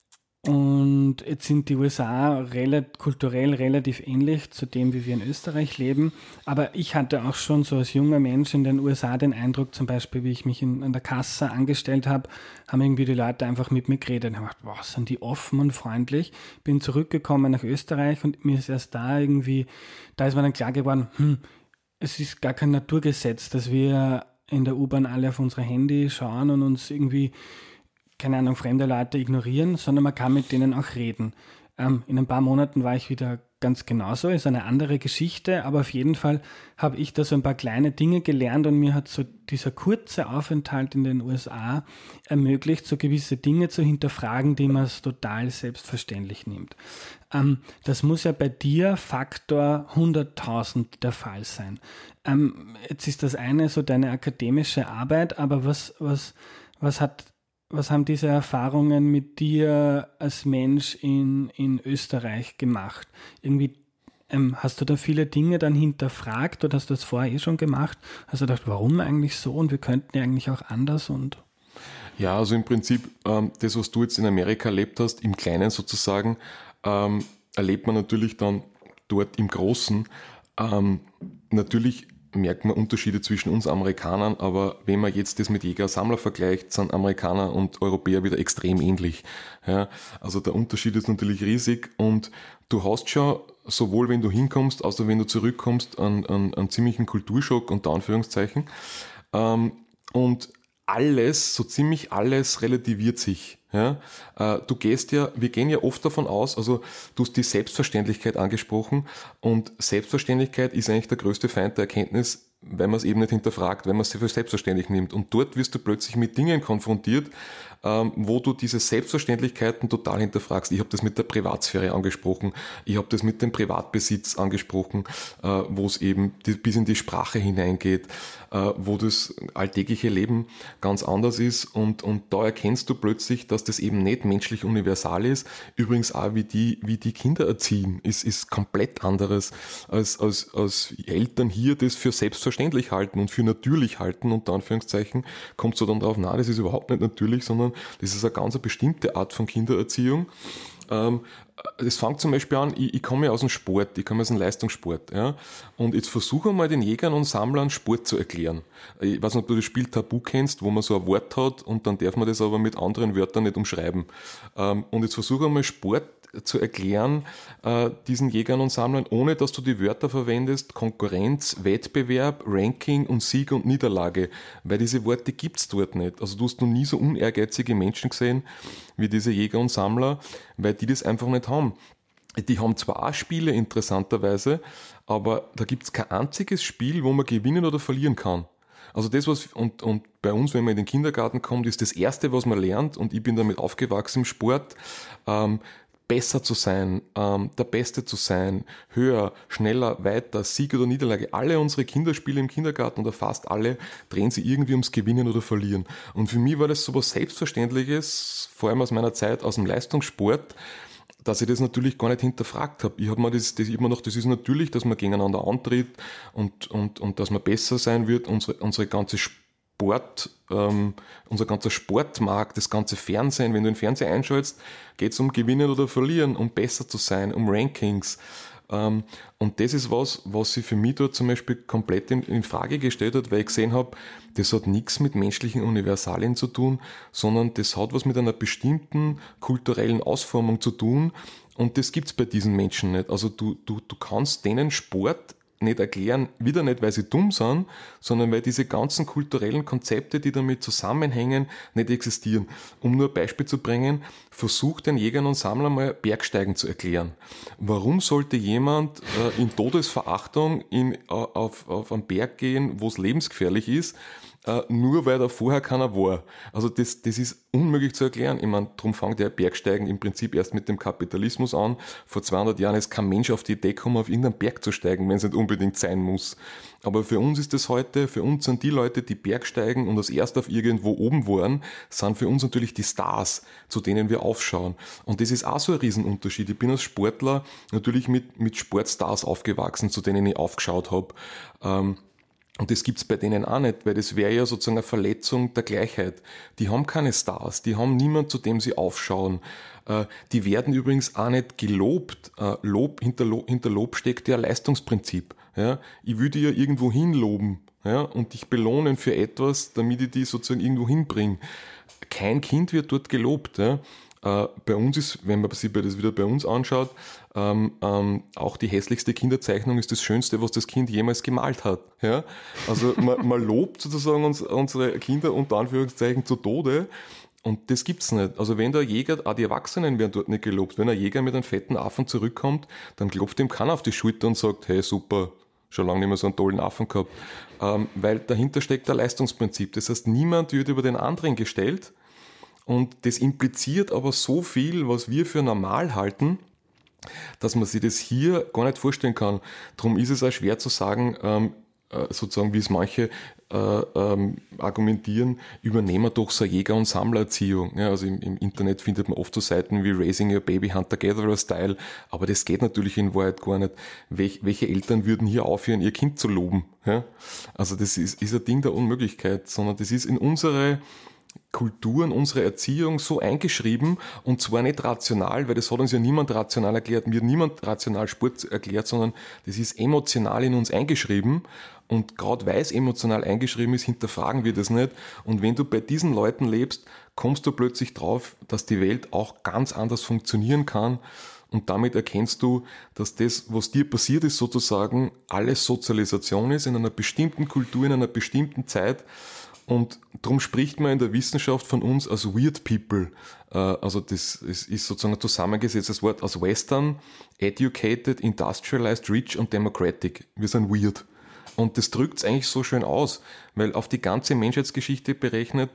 und jetzt sind die U S A rel- kulturell relativ ähnlich zu dem, wie wir in Österreich leben. Aber ich hatte auch schon so als junger Mensch in den U S A den Eindruck, zum Beispiel, wie ich mich in, an der Kasse angestellt habe, haben irgendwie die Leute einfach mit mir geredet. Ich habe gedacht, wow, sind die offen und freundlich. Bin zurückgekommen nach Österreich und mir ist erst da irgendwie, da ist mir dann klar geworden, hm, es ist gar kein Naturgesetz, dass wir in der U-Bahn alle auf unsere Handy schauen und uns irgendwie, keine Ahnung, fremde Leute ignorieren, sondern man kann mit denen auch reden. Ähm, in ein paar Monaten war ich wieder ganz genauso, ist eine andere Geschichte, aber auf jeden Fall habe ich da so ein paar kleine Dinge gelernt und mir hat so dieser kurze Aufenthalt in den U S A ermöglicht, so gewisse Dinge zu hinterfragen, die man als total selbstverständlich nimmt. Ähm, das muss ja bei dir Faktor hunderttausend der Fall sein. Ähm, jetzt ist das eine so deine akademische Arbeit, aber was, was, was hat Was haben diese Erfahrungen mit dir als Mensch in, in Österreich gemacht? Irgendwie, ähm, hast du da viele Dinge dann hinterfragt oder hast du das vorher eh schon gemacht? Hast du gedacht, warum eigentlich so und wir könnten ja eigentlich auch anders und? Ja, also im Prinzip, ähm, das, was du jetzt in Amerika erlebt hast, im Kleinen sozusagen, ähm, erlebt man natürlich dann dort im Großen. Ähm, natürlich merkt man Unterschiede zwischen uns Amerikanern, aber wenn man jetzt das mit Jäger-Sammler vergleicht, sind Amerikaner und Europäer wieder extrem ähnlich. Ja, also der Unterschied ist natürlich riesig und du hast schon, sowohl wenn du hinkommst, als auch wenn du zurückkommst, einen, einen, einen ziemlichen Kulturschock unter Anführungszeichen. Ähm, und alles, so ziemlich alles relativiert sich. Ja, äh, du gehst ja, wir gehen ja oft davon aus, also du hast die Selbstverständlichkeit angesprochen und Selbstverständlichkeit ist eigentlich der größte Feind der Erkenntnis, weil man es eben nicht hinterfragt, weil man es für selbstverständlich nimmt. Und dort wirst du plötzlich mit Dingen konfrontiert, ähm, wo du diese Selbstverständlichkeiten total hinterfragst. Ich habe das mit der Privatsphäre angesprochen, ich habe das mit dem Privatbesitz angesprochen, äh, wo es eben die, bis in die Sprache hineingeht, äh, wo das alltägliche Leben ganz anders ist und, und da erkennst du plötzlich, dass das eben nicht menschlich universal ist. Übrigens auch, wie die, wie die Kinder erziehen, ist, ist komplett anderes, als, als, als Eltern hier das für selbstverständlich halten und für natürlich halten, unter Anführungszeichen, kommt so dann drauf, na, das ist überhaupt nicht natürlich, sondern das ist eine ganz bestimmte Art von Kindererziehung. Ähm, es fängt zum Beispiel an, ich, ich komme ja aus dem Sport, ich komme aus dem Leistungssport, ja, und jetzt versuche mal den Jägern und Sammlern Sport zu erklären. Ich weiß nicht, ob du das Spiel Tabu kennst, wo man so ein Wort hat und dann darf man das aber mit anderen Wörtern nicht umschreiben. Ähm, und jetzt versuche mal Sport zu erklären, äh, diesen Jägern und Sammlern, ohne dass du die Wörter verwendest, Konkurrenz, Wettbewerb, Ranking und Sieg und Niederlage, weil diese Worte gibt's dort nicht. Also du hast noch nie so unehrgeizige Menschen gesehen, wie diese Jäger und Sammler, weil die das einfach nicht haben. Die haben zwar auch Spiele, interessanterweise, aber da gibt's kein einziges Spiel, wo man gewinnen oder verlieren kann. Also das, was, und, und bei uns, wenn man in den Kindergarten kommt, ist das Erste, was man lernt, und ich bin damit aufgewachsen im Sport, ähm, besser zu sein, ähm, der Beste zu sein, höher, schneller, weiter, Sieg oder Niederlage. Alle unsere Kinderspiele im Kindergarten oder fast alle drehen sich irgendwie ums Gewinnen oder Verlieren. Und für mich war das so was Selbstverständliches, vor allem aus meiner Zeit aus dem Leistungssport, dass ich das natürlich gar nicht hinterfragt habe. Ich habe mir das, das immer noch, das ist natürlich, dass man gegeneinander antritt und, und, und dass man besser sein wird. Unsere, unsere ganze Sport, ähm, unser ganzer Sportmarkt, das ganze Fernsehen, wenn du den Fernseher einschaltest, geht es um Gewinnen oder Verlieren, um besser zu sein, um Rankings. Ähm, und das ist was, was sich für mich dort zum Beispiel komplett in, in Frage gestellt hat, weil ich gesehen habe, das hat nichts mit menschlichen Universalien zu tun, sondern das hat was mit einer bestimmten kulturellen Ausformung zu tun. Und das gibt's bei diesen Menschen nicht. Also du, du, du kannst denen Sport nicht erklären, wieder nicht, weil sie dumm sind, sondern weil diese ganzen kulturellen Konzepte, die damit zusammenhängen, nicht existieren. Um nur ein Beispiel zu bringen, versucht den Jägern und Sammlern mal Bergsteigen zu erklären. Warum sollte jemand äh, in Todesverachtung in, äh, auf, auf einen Berg gehen, wo es lebensgefährlich ist, Uh, nur weil da vorher keiner war. Also das, das ist unmöglich zu erklären. Ich meine, darum fängt der Bergsteigen im Prinzip erst mit dem Kapitalismus an. Vor zweihundert Jahren ist kein Mensch auf die Idee gekommen, auf irgendeinen Berg zu steigen, wenn es nicht unbedingt sein muss. Aber für uns ist das heute, für uns sind die Leute, die Bergsteigen und als erst auf irgendwo oben waren, sind für uns natürlich die Stars, zu denen wir aufschauen. Und das ist auch so ein Riesenunterschied. Ich bin als Sportler natürlich mit, mit Sportstars aufgewachsen, zu denen ich aufgeschaut habe. Ähm, Und das gibt's bei denen auch nicht, weil das wäre ja sozusagen eine Verletzung der Gleichheit. Die haben keine Stars, die haben niemand, zu dem sie aufschauen. Äh, die werden übrigens auch nicht gelobt. Äh, Lob, hinter, Lob, hinter Lob steckt ja ein Leistungsprinzip. Ja? Ich würde ja irgendwo hinloben, ja? Und dich belohnen für etwas, damit ich die sozusagen irgendwo hinbringe. Kein Kind wird dort gelobt. Ja? Äh, bei uns ist, wenn man sich das wieder bei uns anschaut, ähm, ähm, auch die hässlichste Kinderzeichnung ist das Schönste, was das Kind jemals gemalt hat. Ja? Also man, man lobt sozusagen uns, unsere Kinder unter Anführungszeichen zu Tode, und das gibt's nicht. Also wenn der Jäger, auch die Erwachsenen werden dort nicht gelobt, wenn ein Jäger mit einem fetten Affen zurückkommt, dann klopft ihm keiner auf die Schulter und sagt, hey super, schon lange nicht mehr so einen tollen Affen gehabt. Ähm, weil dahinter steckt ein Leistungsprinzip. Das heißt, niemand wird über den anderen gestellt. Und das impliziert aber so viel, was wir für normal halten, dass man sich das hier gar nicht vorstellen kann. Darum ist es auch schwer zu sagen, ähm, äh, sozusagen wie es manche äh, ähm, argumentieren, übernehmen wir doch so eine Jäger- und Sammlererziehung. Ja, also im, im Internet findet man oft so Seiten wie Raising Your Baby Hunter-Gatherer Style, aber das geht natürlich in Wahrheit gar nicht. Welch, welche Eltern würden hier aufhören, ihr Kind zu loben? Ja? Also das ist, ist ein Ding der Unmöglichkeit, sondern das ist in unsere Kulturen, unsere Erziehung so eingeschrieben, und zwar nicht rational, weil das hat uns ja niemand rational erklärt, mir niemand rational Sport erklärt, sondern das ist emotional in uns eingeschrieben, und gerade weil es emotional eingeschrieben ist, hinterfragen wir das nicht, und wenn du bei diesen Leuten lebst, kommst du plötzlich drauf, dass die Welt auch ganz anders funktionieren kann, und damit erkennst du, dass das, was dir passiert ist, sozusagen alles Sozialisation ist, in einer bestimmten Kultur, in einer bestimmten Zeit. Und darum spricht man in der Wissenschaft von uns als Weird People. Also das ist sozusagen ein zusammengesetztes Wort aus Western, Educated, Industrialized, Rich und Democratic. Wir sind weird. Und das drückt es eigentlich so schön aus, weil auf die ganze Menschheitsgeschichte berechnet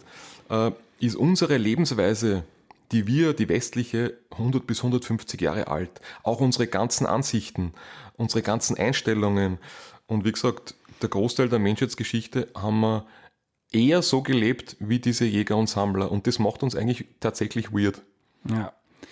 ist unsere Lebensweise, die wir, die westliche, hundert bis hundertfünfzig Jahre alt. Auch unsere ganzen Ansichten, unsere ganzen Einstellungen. Und wie gesagt, der Großteil der Menschheitsgeschichte haben wir eher so gelebt wie diese Jäger und Sammler, und das macht uns eigentlich tatsächlich weird. Ja.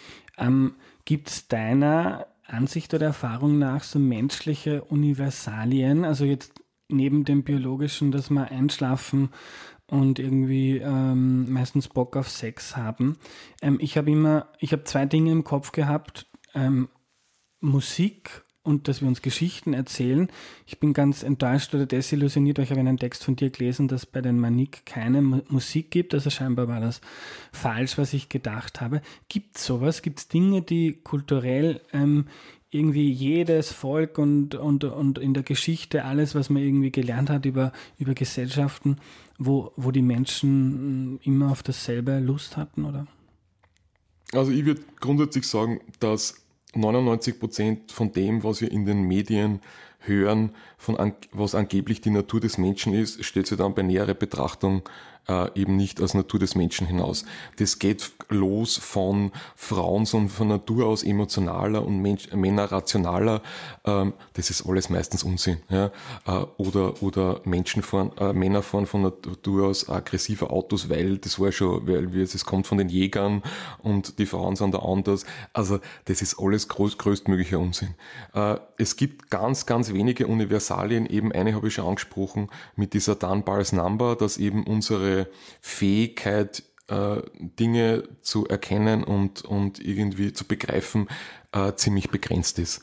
Ähm, gibt es deiner Ansicht oder Erfahrung nach so menschliche Universalien, also jetzt neben dem biologischen, dass wir einschlafen und irgendwie ähm, meistens Bock auf Sex haben? Ähm, ich habe immer, ich habe zwei Dinge im Kopf gehabt, ähm, Musik und dass wir uns Geschichten erzählen. Ich bin ganz enttäuscht oder desillusioniert, weil ich habe einen Text von dir gelesen, dass bei den Manik keine Mu- Musik gibt. Also scheinbar war das falsch, was ich gedacht habe. Gibt es sowas? Gibt es Dinge, die kulturell ähm, irgendwie jedes Volk und, und, und in der Geschichte alles, was man irgendwie gelernt hat über, über Gesellschaften, wo, wo die Menschen immer auf dasselbe Lust hatten, oder? Also ich würde grundsätzlich sagen, dass neunundneunzig Prozent von dem, was wir in den Medien hören, von an, was angeblich die Natur des Menschen ist, stellt sich dann bei näherer Betrachtung äh, eben nicht als Natur des Menschen hinaus. Das geht los von Frauen, sondern von Natur aus emotionaler und Mensch, Männer rationaler. Ähm, das ist alles meistens Unsinn. Ja? Äh, oder oder Menschen fahren, äh, Männer fahren von Natur aus aggressive Autos, weil das war schon, weil wir, das kommt von den Jägern, und die Frauen sind da anders. Also das ist alles groß, größtmöglicher Unsinn. Äh, es gibt ganz, ganz wenige Universalien, eben eine habe ich schon angesprochen, mit dieser Dunbar's Number, dass eben unsere Fähigkeit, äh, Dinge zu erkennen und, und irgendwie zu begreifen, äh, ziemlich begrenzt ist.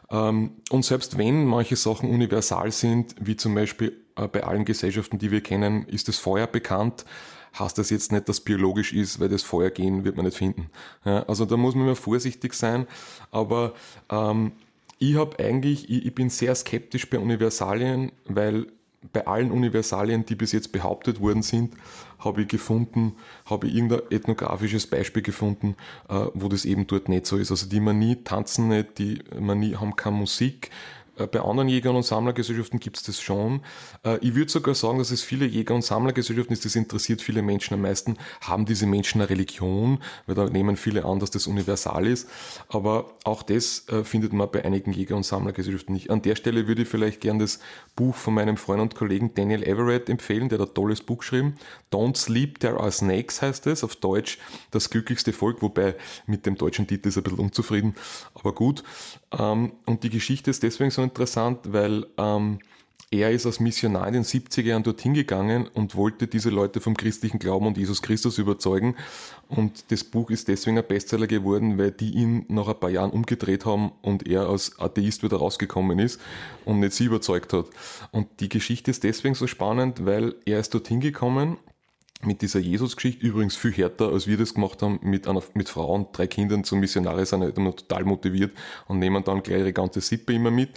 Ähm, und selbst wenn manche Sachen universal sind, wie zum Beispiel äh, bei allen Gesellschaften, die wir kennen, ist das Feuer bekannt, heißt das jetzt nicht, dass biologisch ist, weil das Feuer gehen wird man nicht finden. Ja, also da muss man immer vorsichtig sein, aber ähm, ich habe eigentlich, ich, ich bin sehr skeptisch bei Universalien, weil bei allen Universalien, die bis jetzt behauptet worden sind, habe ich gefunden, habe ich irgendein ethnografisches Beispiel gefunden, äh, wo das eben dort nicht so ist. Also die Manie tanzen nicht, die Manie haben keine Musik. Äh, bei anderen Jäger- und Sammlergesellschaften gibt es das schon. Äh, ich würde sogar sagen, dass es viele Jäger- und Sammlergesellschaften ist, das interessiert viele Menschen am meisten. Haben diese Menschen eine Religion? Weil da nehmen viele an, dass das universal ist. Aber auch das äh, findet man bei einigen Jäger- und Sammlergesellschaften nicht. An der Stelle würde ich vielleicht gern das Buch von meinem Freund und Kollegen Daniel Everett empfehlen, der hat ein tolles Buch geschrieben. Don't Sleep, There Are Snakes heißt es, auf Deutsch das glücklichste Volk, wobei mit dem deutschen Titel ist er ein bisschen unzufrieden, aber gut. Ähm, und die Geschichte ist deswegen so interessant, weil ähm, er ist als Missionar in den siebziger Jahren dorthin gegangen und wollte diese Leute vom christlichen Glauben und Jesus Christus überzeugen. Und das Buch ist deswegen ein Bestseller geworden, weil die ihn nach ein paar Jahren umgedreht haben und er als Atheist wieder rausgekommen ist und nicht sie überzeugt hat. Und die Geschichte ist deswegen so spannend, weil er ist dorthin gekommen mit dieser Jesus-Geschichte, übrigens viel härter, als wir das gemacht haben, mit einer, mit Frauen, drei Kindern zum Missionare, sind halt immer total motiviert und nehmen dann gleich ihre ganze Sippe immer mit.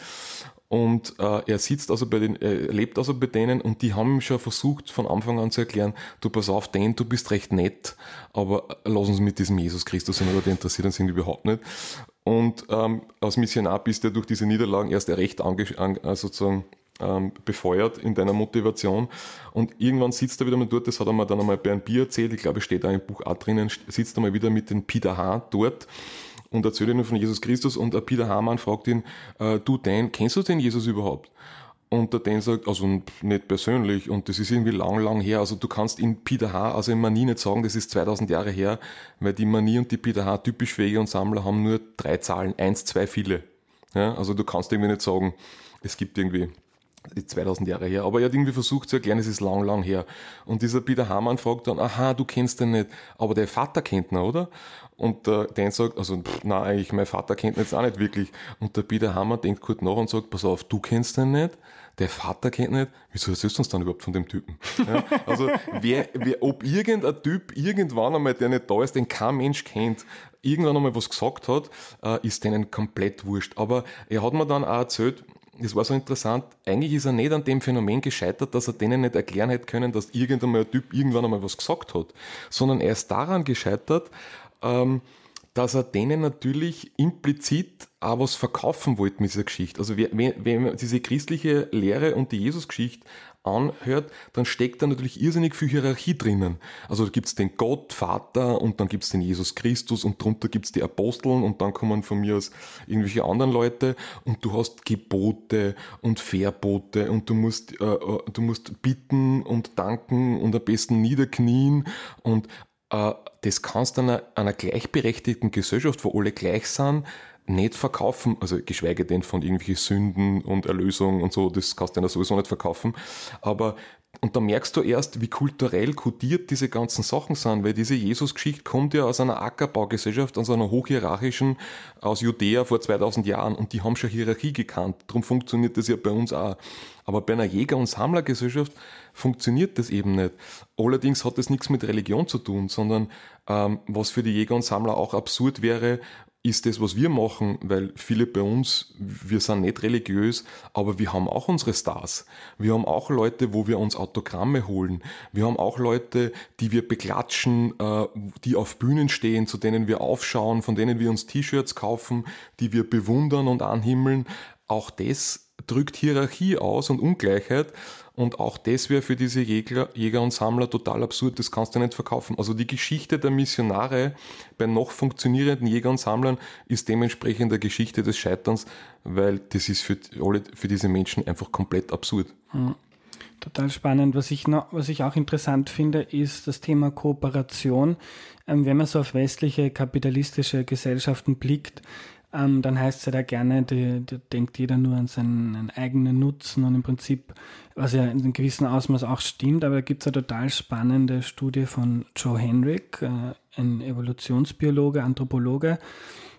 Und äh, er sitzt also bei den, er lebt also bei denen und die haben ihm schon versucht von Anfang an zu erklären, du pass auf, Dan, du bist recht nett, aber lass uns mit diesem Jesus Christus hin, oder der interessiert uns irgendwie überhaupt nicht. Und ähm, als Missionar bist du durch diese Niederlagen erst recht ange, an, sozusagen ähm, befeuert in deiner Motivation. Und irgendwann sitzt er wieder mal dort, das hat er mir dann einmal bei einem Bier erzählt, ich glaube, steht da im Buch auch drinnen, sitzt er mal wieder mit dem Peter Hahn dort und erzählt ihnen von Jesus Christus und der Peter Hamann fragt ihn, äh, du Dan, kennst du den Jesus überhaupt? Und der Dan sagt, also nicht persönlich und das ist irgendwie lang, lang her, also du kannst in Peter H., also in Manie nicht sagen, das ist zweitausend Jahre her, weil die Manie und die Peter H. typisch Jäger und Sammler haben nur drei Zahlen, eins, zwei, viele. Ja, also du kannst irgendwie nicht sagen, es gibt irgendwie zweitausend Jahre her, aber er hat irgendwie versucht zu erklären, es ist lang, lang her. Und dieser Peter Hamann fragt dann, aha, du kennst den nicht, aber der Vater kennt ihn, oder? Und der Dan sagt, also, pff, nein, eigentlich, mein Vater kennt ihn jetzt auch nicht wirklich. Und der Peter Hamann denkt kurz nach und sagt, pass auf, du kennst den nicht, der Vater kennt ihn nicht, wieso erzählst du uns dann überhaupt von dem Typen? Ja, also, wer, wer, ob irgendein Typ irgendwann einmal, der nicht da ist, den kein Mensch kennt, irgendwann einmal was gesagt hat, äh, ist denen komplett wurscht. Aber er hat mir dann auch erzählt, das war so interessant, eigentlich ist er nicht an dem Phänomen gescheitert, dass er denen nicht erklären hätte können, dass irgendwann ein Typ irgendwann einmal was gesagt hat, sondern er ist daran gescheitert, ähm, dass er denen natürlich implizit auch was verkaufen wollte mit dieser Geschichte. Also wenn, wenn man diese christliche Lehre und die Jesus-Geschichte anhört, dann steckt da natürlich irrsinnig viel Hierarchie drinnen. Also da gibt's den Gott, Vater und dann gibt's den Jesus Christus und drunter gibt's die Aposteln und dann kommen von mir aus irgendwelche anderen Leute und du hast Gebote und Verbote und du musst, äh, du musst bitten und danken und am besten niederknien und äh, das kannst du einer, einer gleichberechtigten Gesellschaft, wo alle gleich sind, nicht verkaufen, also geschweige denn von irgendwelchen Sünden und Erlösung und so, das kannst du ja sowieso nicht verkaufen, aber und da merkst du erst, wie kulturell kodiert diese ganzen Sachen sind, weil diese Jesus-Geschichte kommt ja aus einer Ackerbaugesellschaft, aus einer hochhierarchischen, aus Judäa vor zweitausend Jahren und die haben schon Hierarchie gekannt, darum funktioniert das ja bei uns auch. Aber bei einer Jäger- und Sammlergesellschaft funktioniert das eben nicht. Allerdings hat das nichts mit Religion zu tun, sondern ähm, was für die Jäger und Sammler auch absurd wäre, ist das, was wir machen, weil viele bei uns, wir sind nicht religiös, aber wir haben auch unsere Stars. Wir haben auch Leute, wo wir uns Autogramme holen. Wir haben auch Leute, die wir beklatschen, die auf Bühnen stehen, zu denen wir aufschauen, von denen wir uns T-Shirts kaufen, die wir bewundern und anhimmeln. Auch das drückt Hierarchie aus und Ungleichheit. Und auch das wäre für diese Jäger, Jäger und Sammler total absurd, das kannst du nicht verkaufen. Also die Geschichte der Missionare bei noch funktionierenden Jägern und Sammlern ist dementsprechend der Geschichte des Scheiterns, weil das ist für alle, für diese Menschen einfach komplett absurd. Mhm. Total spannend. Was ich noch, was ich auch interessant finde, ist das Thema Kooperation. Ähm, wenn man so auf westliche kapitalistische Gesellschaften blickt, Ähm, dann heißt es ja da gerne, die, die denkt jeder nur an seinen eigenen Nutzen und im Prinzip, was ja in einem gewissen Ausmaß auch stimmt, aber da gibt es eine total spannende Studie von Joe Henrich, äh, ein Evolutionsbiologe, Anthropologe,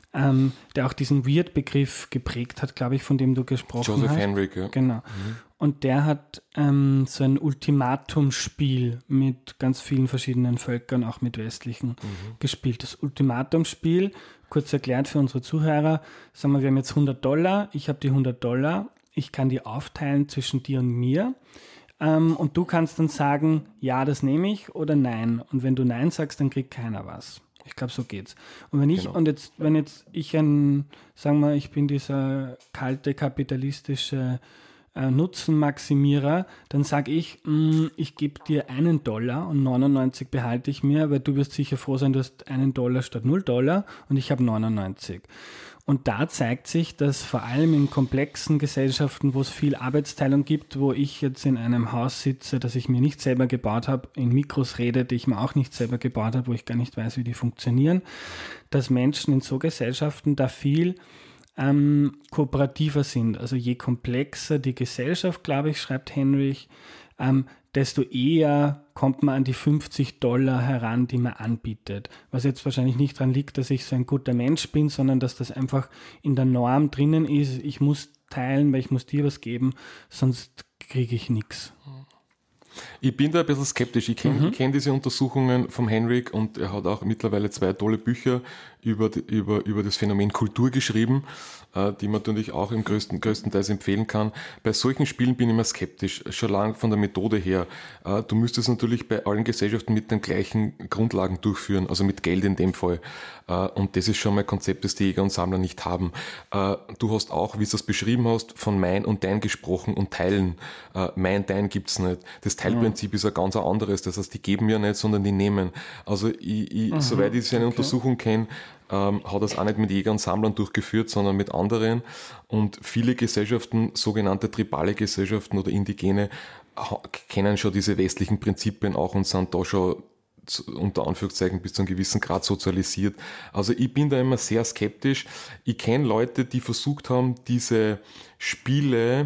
ähm, der auch diesen Weird-Begriff geprägt hat, glaube ich, von dem du gesprochen Joseph hast. Joseph Henrik, ja. Genau. Mhm. Und der hat ähm, so ein Ultimatumsspiel mit ganz vielen verschiedenen Völkern, auch mit westlichen, mhm. gespielt. Das Ultimatumsspiel, kurz erklärt für unsere Zuhörer, sagen wir, wir haben jetzt hundert Dollar, ich habe die hundert Dollar, ich kann die aufteilen zwischen dir und mir. Ähm, und du kannst dann sagen, ja, das nehme ich oder nein. Und wenn du nein sagst, dann kriegt keiner was. Ich glaube, so geht's. Und wenn ich, genau. und jetzt, wenn jetzt ich ein, sagen wir, ich bin dieser kalte kapitalistische äh, Nutzenmaximierer, dann sage ich, mh, ich gebe dir einen Dollar und neunundneunzig behalte ich mir, weil du wirst sicher froh sein, du hast einen Dollar statt null Dollar und ich habe neunundneunzig. Und da zeigt sich, dass vor allem in komplexen Gesellschaften, wo es viel Arbeitsteilung gibt, wo ich jetzt in einem Haus sitze, das ich mir nicht selber gebaut habe, in Mikros rede, die ich mir auch nicht selber gebaut habe, wo ich gar nicht weiß, wie die funktionieren, dass Menschen in so Gesellschaften da viel ähm, kooperativer sind. Also je komplexer die Gesellschaft, glaube ich, schreibt Henrich, ähm, desto eher kommt man an die fünfzig Dollar heran, die man anbietet. Was jetzt wahrscheinlich nicht daran liegt, dass ich so ein guter Mensch bin, sondern dass das einfach in der Norm drinnen ist. Ich muss teilen, weil ich muss dir was geben, sonst kriege ich nichts. Ich bin da ein bisschen skeptisch. Ich kenne mhm. kenn diese Untersuchungen vom Henrik und er hat auch mittlerweile zwei tolle Bücher über, über, über das Phänomen Kultur geschrieben, äh, die man natürlich auch im größten, größtenteils empfehlen kann. Bei solchen Spielen bin ich immer skeptisch, schon lange von der Methode her. Äh, du müsstest natürlich bei allen Gesellschaften mit den gleichen Grundlagen durchführen, also mit Geld in dem Fall. Äh, und das ist schon mal ein Konzept, das die Jäger und Sammler nicht haben. Äh, du hast auch, wie du es beschrieben hast, von mein und dein gesprochen und teilen. Äh, mein, dein gibt's nicht. Das Teilprinzip mhm. ist ein ganz anderes. Das heißt, die geben ja nicht, sondern die nehmen. Also ich, ich, mhm. soweit ich seine okay. Untersuchung kenne, ähm, hat das auch nicht mit Jägern und Sammlern durchgeführt, sondern mit anderen. Und viele Gesellschaften, sogenannte tribale Gesellschaften oder Indigene, kennen schon diese westlichen Prinzipien auch und sind da schon unter Anführungszeichen bis zu einem gewissen Grad sozialisiert. Also ich bin da immer sehr skeptisch. Ich kenne Leute, die versucht haben, diese Spiele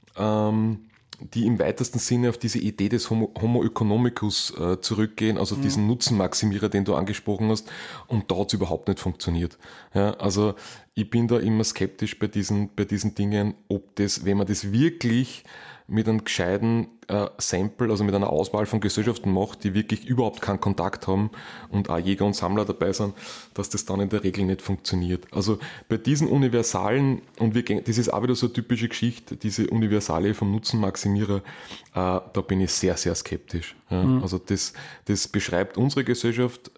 ähm, die im weitesten Sinne auf diese Idee des Homo, Homo economicus äh, zurückgehen, also mhm. diesen Nutzenmaximierer, den du angesprochen hast, und da hat es überhaupt nicht funktioniert. Ja, also ich bin da immer skeptisch bei diesen, bei diesen Dingen, ob das, wenn man das wirklich mit einem gescheiten äh, Sample, also mit einer Auswahl von Gesellschaften macht, die wirklich überhaupt keinen Kontakt haben und auch Jäger und Sammler dabei sind, dass das dann in der Regel nicht funktioniert. Also bei diesen universalen, und wir, das ist auch wieder so eine typische Geschichte, diese Universale vom Nutzenmaximierer, äh, da bin ich sehr, sehr skeptisch. Ja. Mhm. Also das, das beschreibt unsere Gesellschaft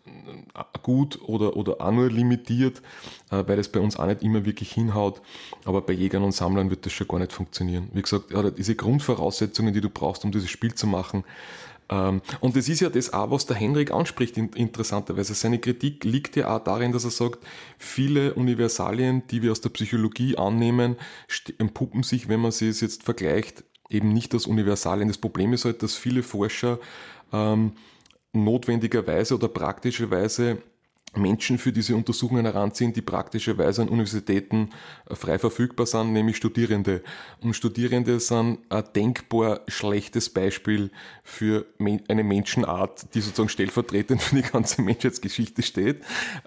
gut oder, oder auch nur limitiert, äh, weil das bei uns auch nicht immer wirklich hinhaut, aber bei Jägern und Sammlern wird das schon gar nicht funktionieren. Wie gesagt, ja, diese Grundvoraussetzungen, die du brauchst, um dieses Spiel zu machen. Ähm, und das ist ja das auch, was der Henrik anspricht, in, interessanterweise. Seine Kritik liegt ja auch darin, dass er sagt, viele Universalien, die wir aus der Psychologie annehmen, entpuppen sich, wenn man sie jetzt vergleicht, eben nicht als Universalien. Das Problem ist halt, dass viele Forscher ähm, notwendigerweise oder praktischerweise Menschen für diese Untersuchungen heranziehen, die praktischerweise an Universitäten frei verfügbar sind, nämlich Studierende. Und Studierende sind ein denkbar schlechtes Beispiel für eine Menschenart, die sozusagen stellvertretend für die ganze Menschheitsgeschichte steht.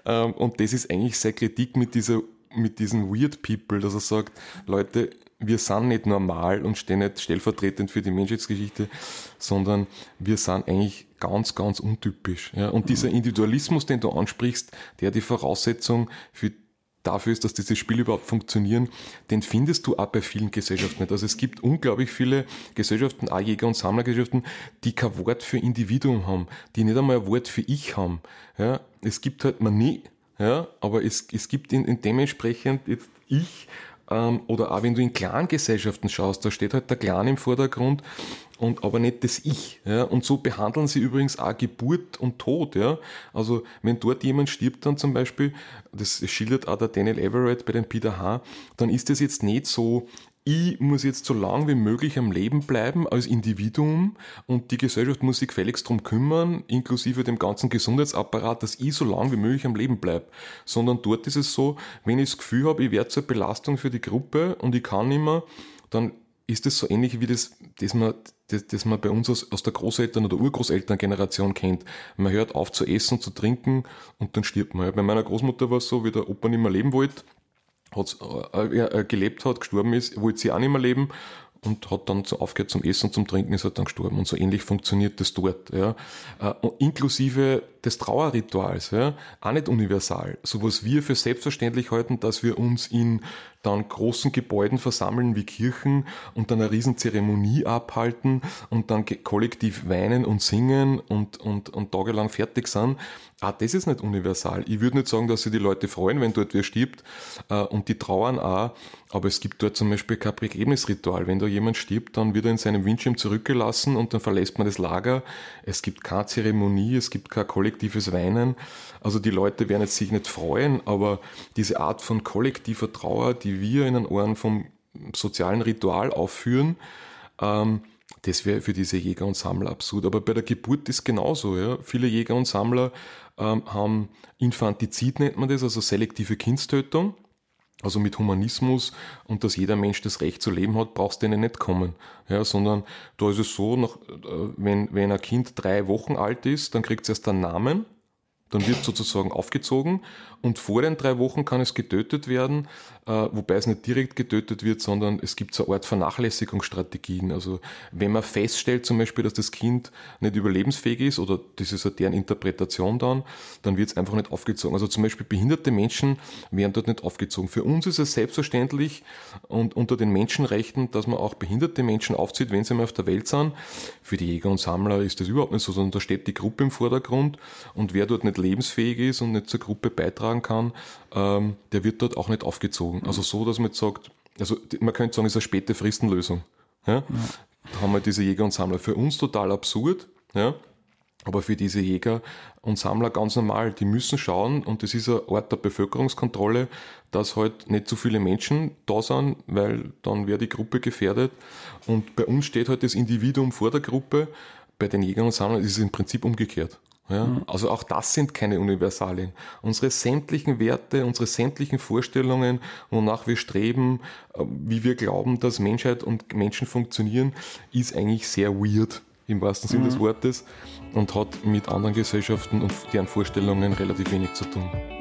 Und das ist eigentlich seine Kritik mit dieser, mit diesen Weird People, dass er sagt, Leute, wir sind nicht normal und stehen nicht stellvertretend für die Menschheitsgeschichte, sondern wir sind eigentlich ganz, ganz untypisch. Ja. Und dieser Individualismus, den du ansprichst, der die Voraussetzung für dafür ist, dass diese Spiele überhaupt funktionieren, den findest du auch bei vielen Gesellschaften nicht. Also es gibt unglaublich viele Gesellschaften, auch Jäger- und Sammlergesellschaften, die kein Wort für Individuum haben, die nicht einmal ein Wort für Ich haben. Ja. Es gibt halt man nie, ja, aber es, es gibt in, in dementsprechend jetzt Ich, ähm, oder auch wenn du in Clan-Gesellschaften schaust, da steht halt der Clan im Vordergrund und aber nicht das Ich. Ja. Und so behandeln sie übrigens auch Geburt und Tod. Ja. Also wenn dort jemand stirbt dann zum Beispiel, das schildert auch der Daniel Everett bei den Peter H., dann ist das jetzt nicht so, ich muss jetzt so lange wie möglich am Leben bleiben als Individuum und die Gesellschaft muss sich gefälligst drum kümmern, inklusive dem ganzen Gesundheitsapparat, dass ich so lange wie möglich am Leben bleibe. Sondern dort ist es so, wenn ich das Gefühl habe, ich werde zur Belastung für die Gruppe und ich kann nicht mehr, dann ist das so ähnlich wie das, das man, das, das man bei uns aus, aus der Großeltern- oder Urgroßelterngeneration kennt. Man hört auf zu essen, zu trinken und dann stirbt man. Bei meiner Großmutter war es so, wie der Opa nicht mehr leben wollte, hat, äh, äh, gelebt hat, gestorben ist, wollte sie auch nicht mehr leben und hat dann so aufgehört zum Essen und zum Trinken, ist halt dann gestorben. Und so ähnlich funktioniert das dort. Ja. Äh, inklusive des Trauerrituals, ja, auch nicht universal. So was wir für selbstverständlich halten, dass wir uns in dann großen Gebäuden versammeln wie Kirchen und dann eine riesen Zeremonie abhalten und dann kollektiv weinen und singen und, und, und tagelang fertig sind. Ah, das ist nicht universal. Ich würde nicht sagen, dass sich die Leute freuen, wenn dort wer stirbt, äh, und die trauern auch, aber es gibt dort zum Beispiel kein Begräbnisritual. Wenn da jemand stirbt, dann wird er in seinem Windschirm zurückgelassen und dann verlässt man das Lager. Es gibt keine Zeremonie, es gibt kein kollektives Weinen. Also die Leute werden jetzt sich nicht freuen, aber diese Art von kollektiver Trauer, die wir in den Ohren vom sozialen Ritual aufführen, ähm, das wäre für diese Jäger und Sammler absurd. Aber bei der Geburt ist genauso. Ja. Viele Jäger und Sammler ähm, haben Infantizid, nennt man das, also selektive Kindstötung. Also mit Humanismus und dass jeder Mensch das Recht zu leben hat, brauchst du denen nicht kommen. Ja, sondern da ist es so, nach, wenn, wenn ein Kind drei Wochen alt ist, dann kriegt es erst einen Namen, dann wird sozusagen aufgezogen und vor den drei Wochen kann es getötet werden, äh, wobei es nicht direkt getötet wird, sondern es gibt so eine Art Vernachlässigungsstrategien. Also wenn man feststellt zum Beispiel, dass das Kind nicht überlebensfähig ist, oder das ist ja deren Interpretation dann, dann wird es einfach nicht aufgezogen. Also zum Beispiel behinderte Menschen werden dort nicht aufgezogen. Für uns ist es selbstverständlich und unter den Menschenrechten, dass man auch behinderte Menschen aufzieht, wenn sie mal auf der Welt sind. Für die Jäger und Sammler ist das überhaupt nicht so, sondern da steht die Gruppe im Vordergrund und wer dort nicht lebensfähig ist und nicht zur Gruppe beitragen kann, ähm, der wird dort auch nicht aufgezogen. Also so, dass man jetzt sagt, also man könnte sagen, es ist eine späte Fristenlösung. Ja? Ja. Da haben wir diese Jäger und Sammler. Für uns total absurd, ja? Aber für diese Jäger und Sammler ganz normal. Die müssen schauen, und das ist eine Art der Bevölkerungskontrolle, dass halt nicht zu viele Menschen da sind, weil dann wäre die Gruppe gefährdet. Und bei uns steht halt das Individuum vor der Gruppe. Bei den Jägern und Sammlern ist es im Prinzip umgekehrt. Ja, also auch das sind keine Universalien. Unsere sämtlichen Werte, unsere sämtlichen Vorstellungen, wonach wir streben, wie wir glauben, dass Menschheit und Menschen funktionieren, ist eigentlich sehr weird, im wahrsten Sinne des Wortes, und hat mit anderen Gesellschaften und deren Vorstellungen relativ wenig zu tun.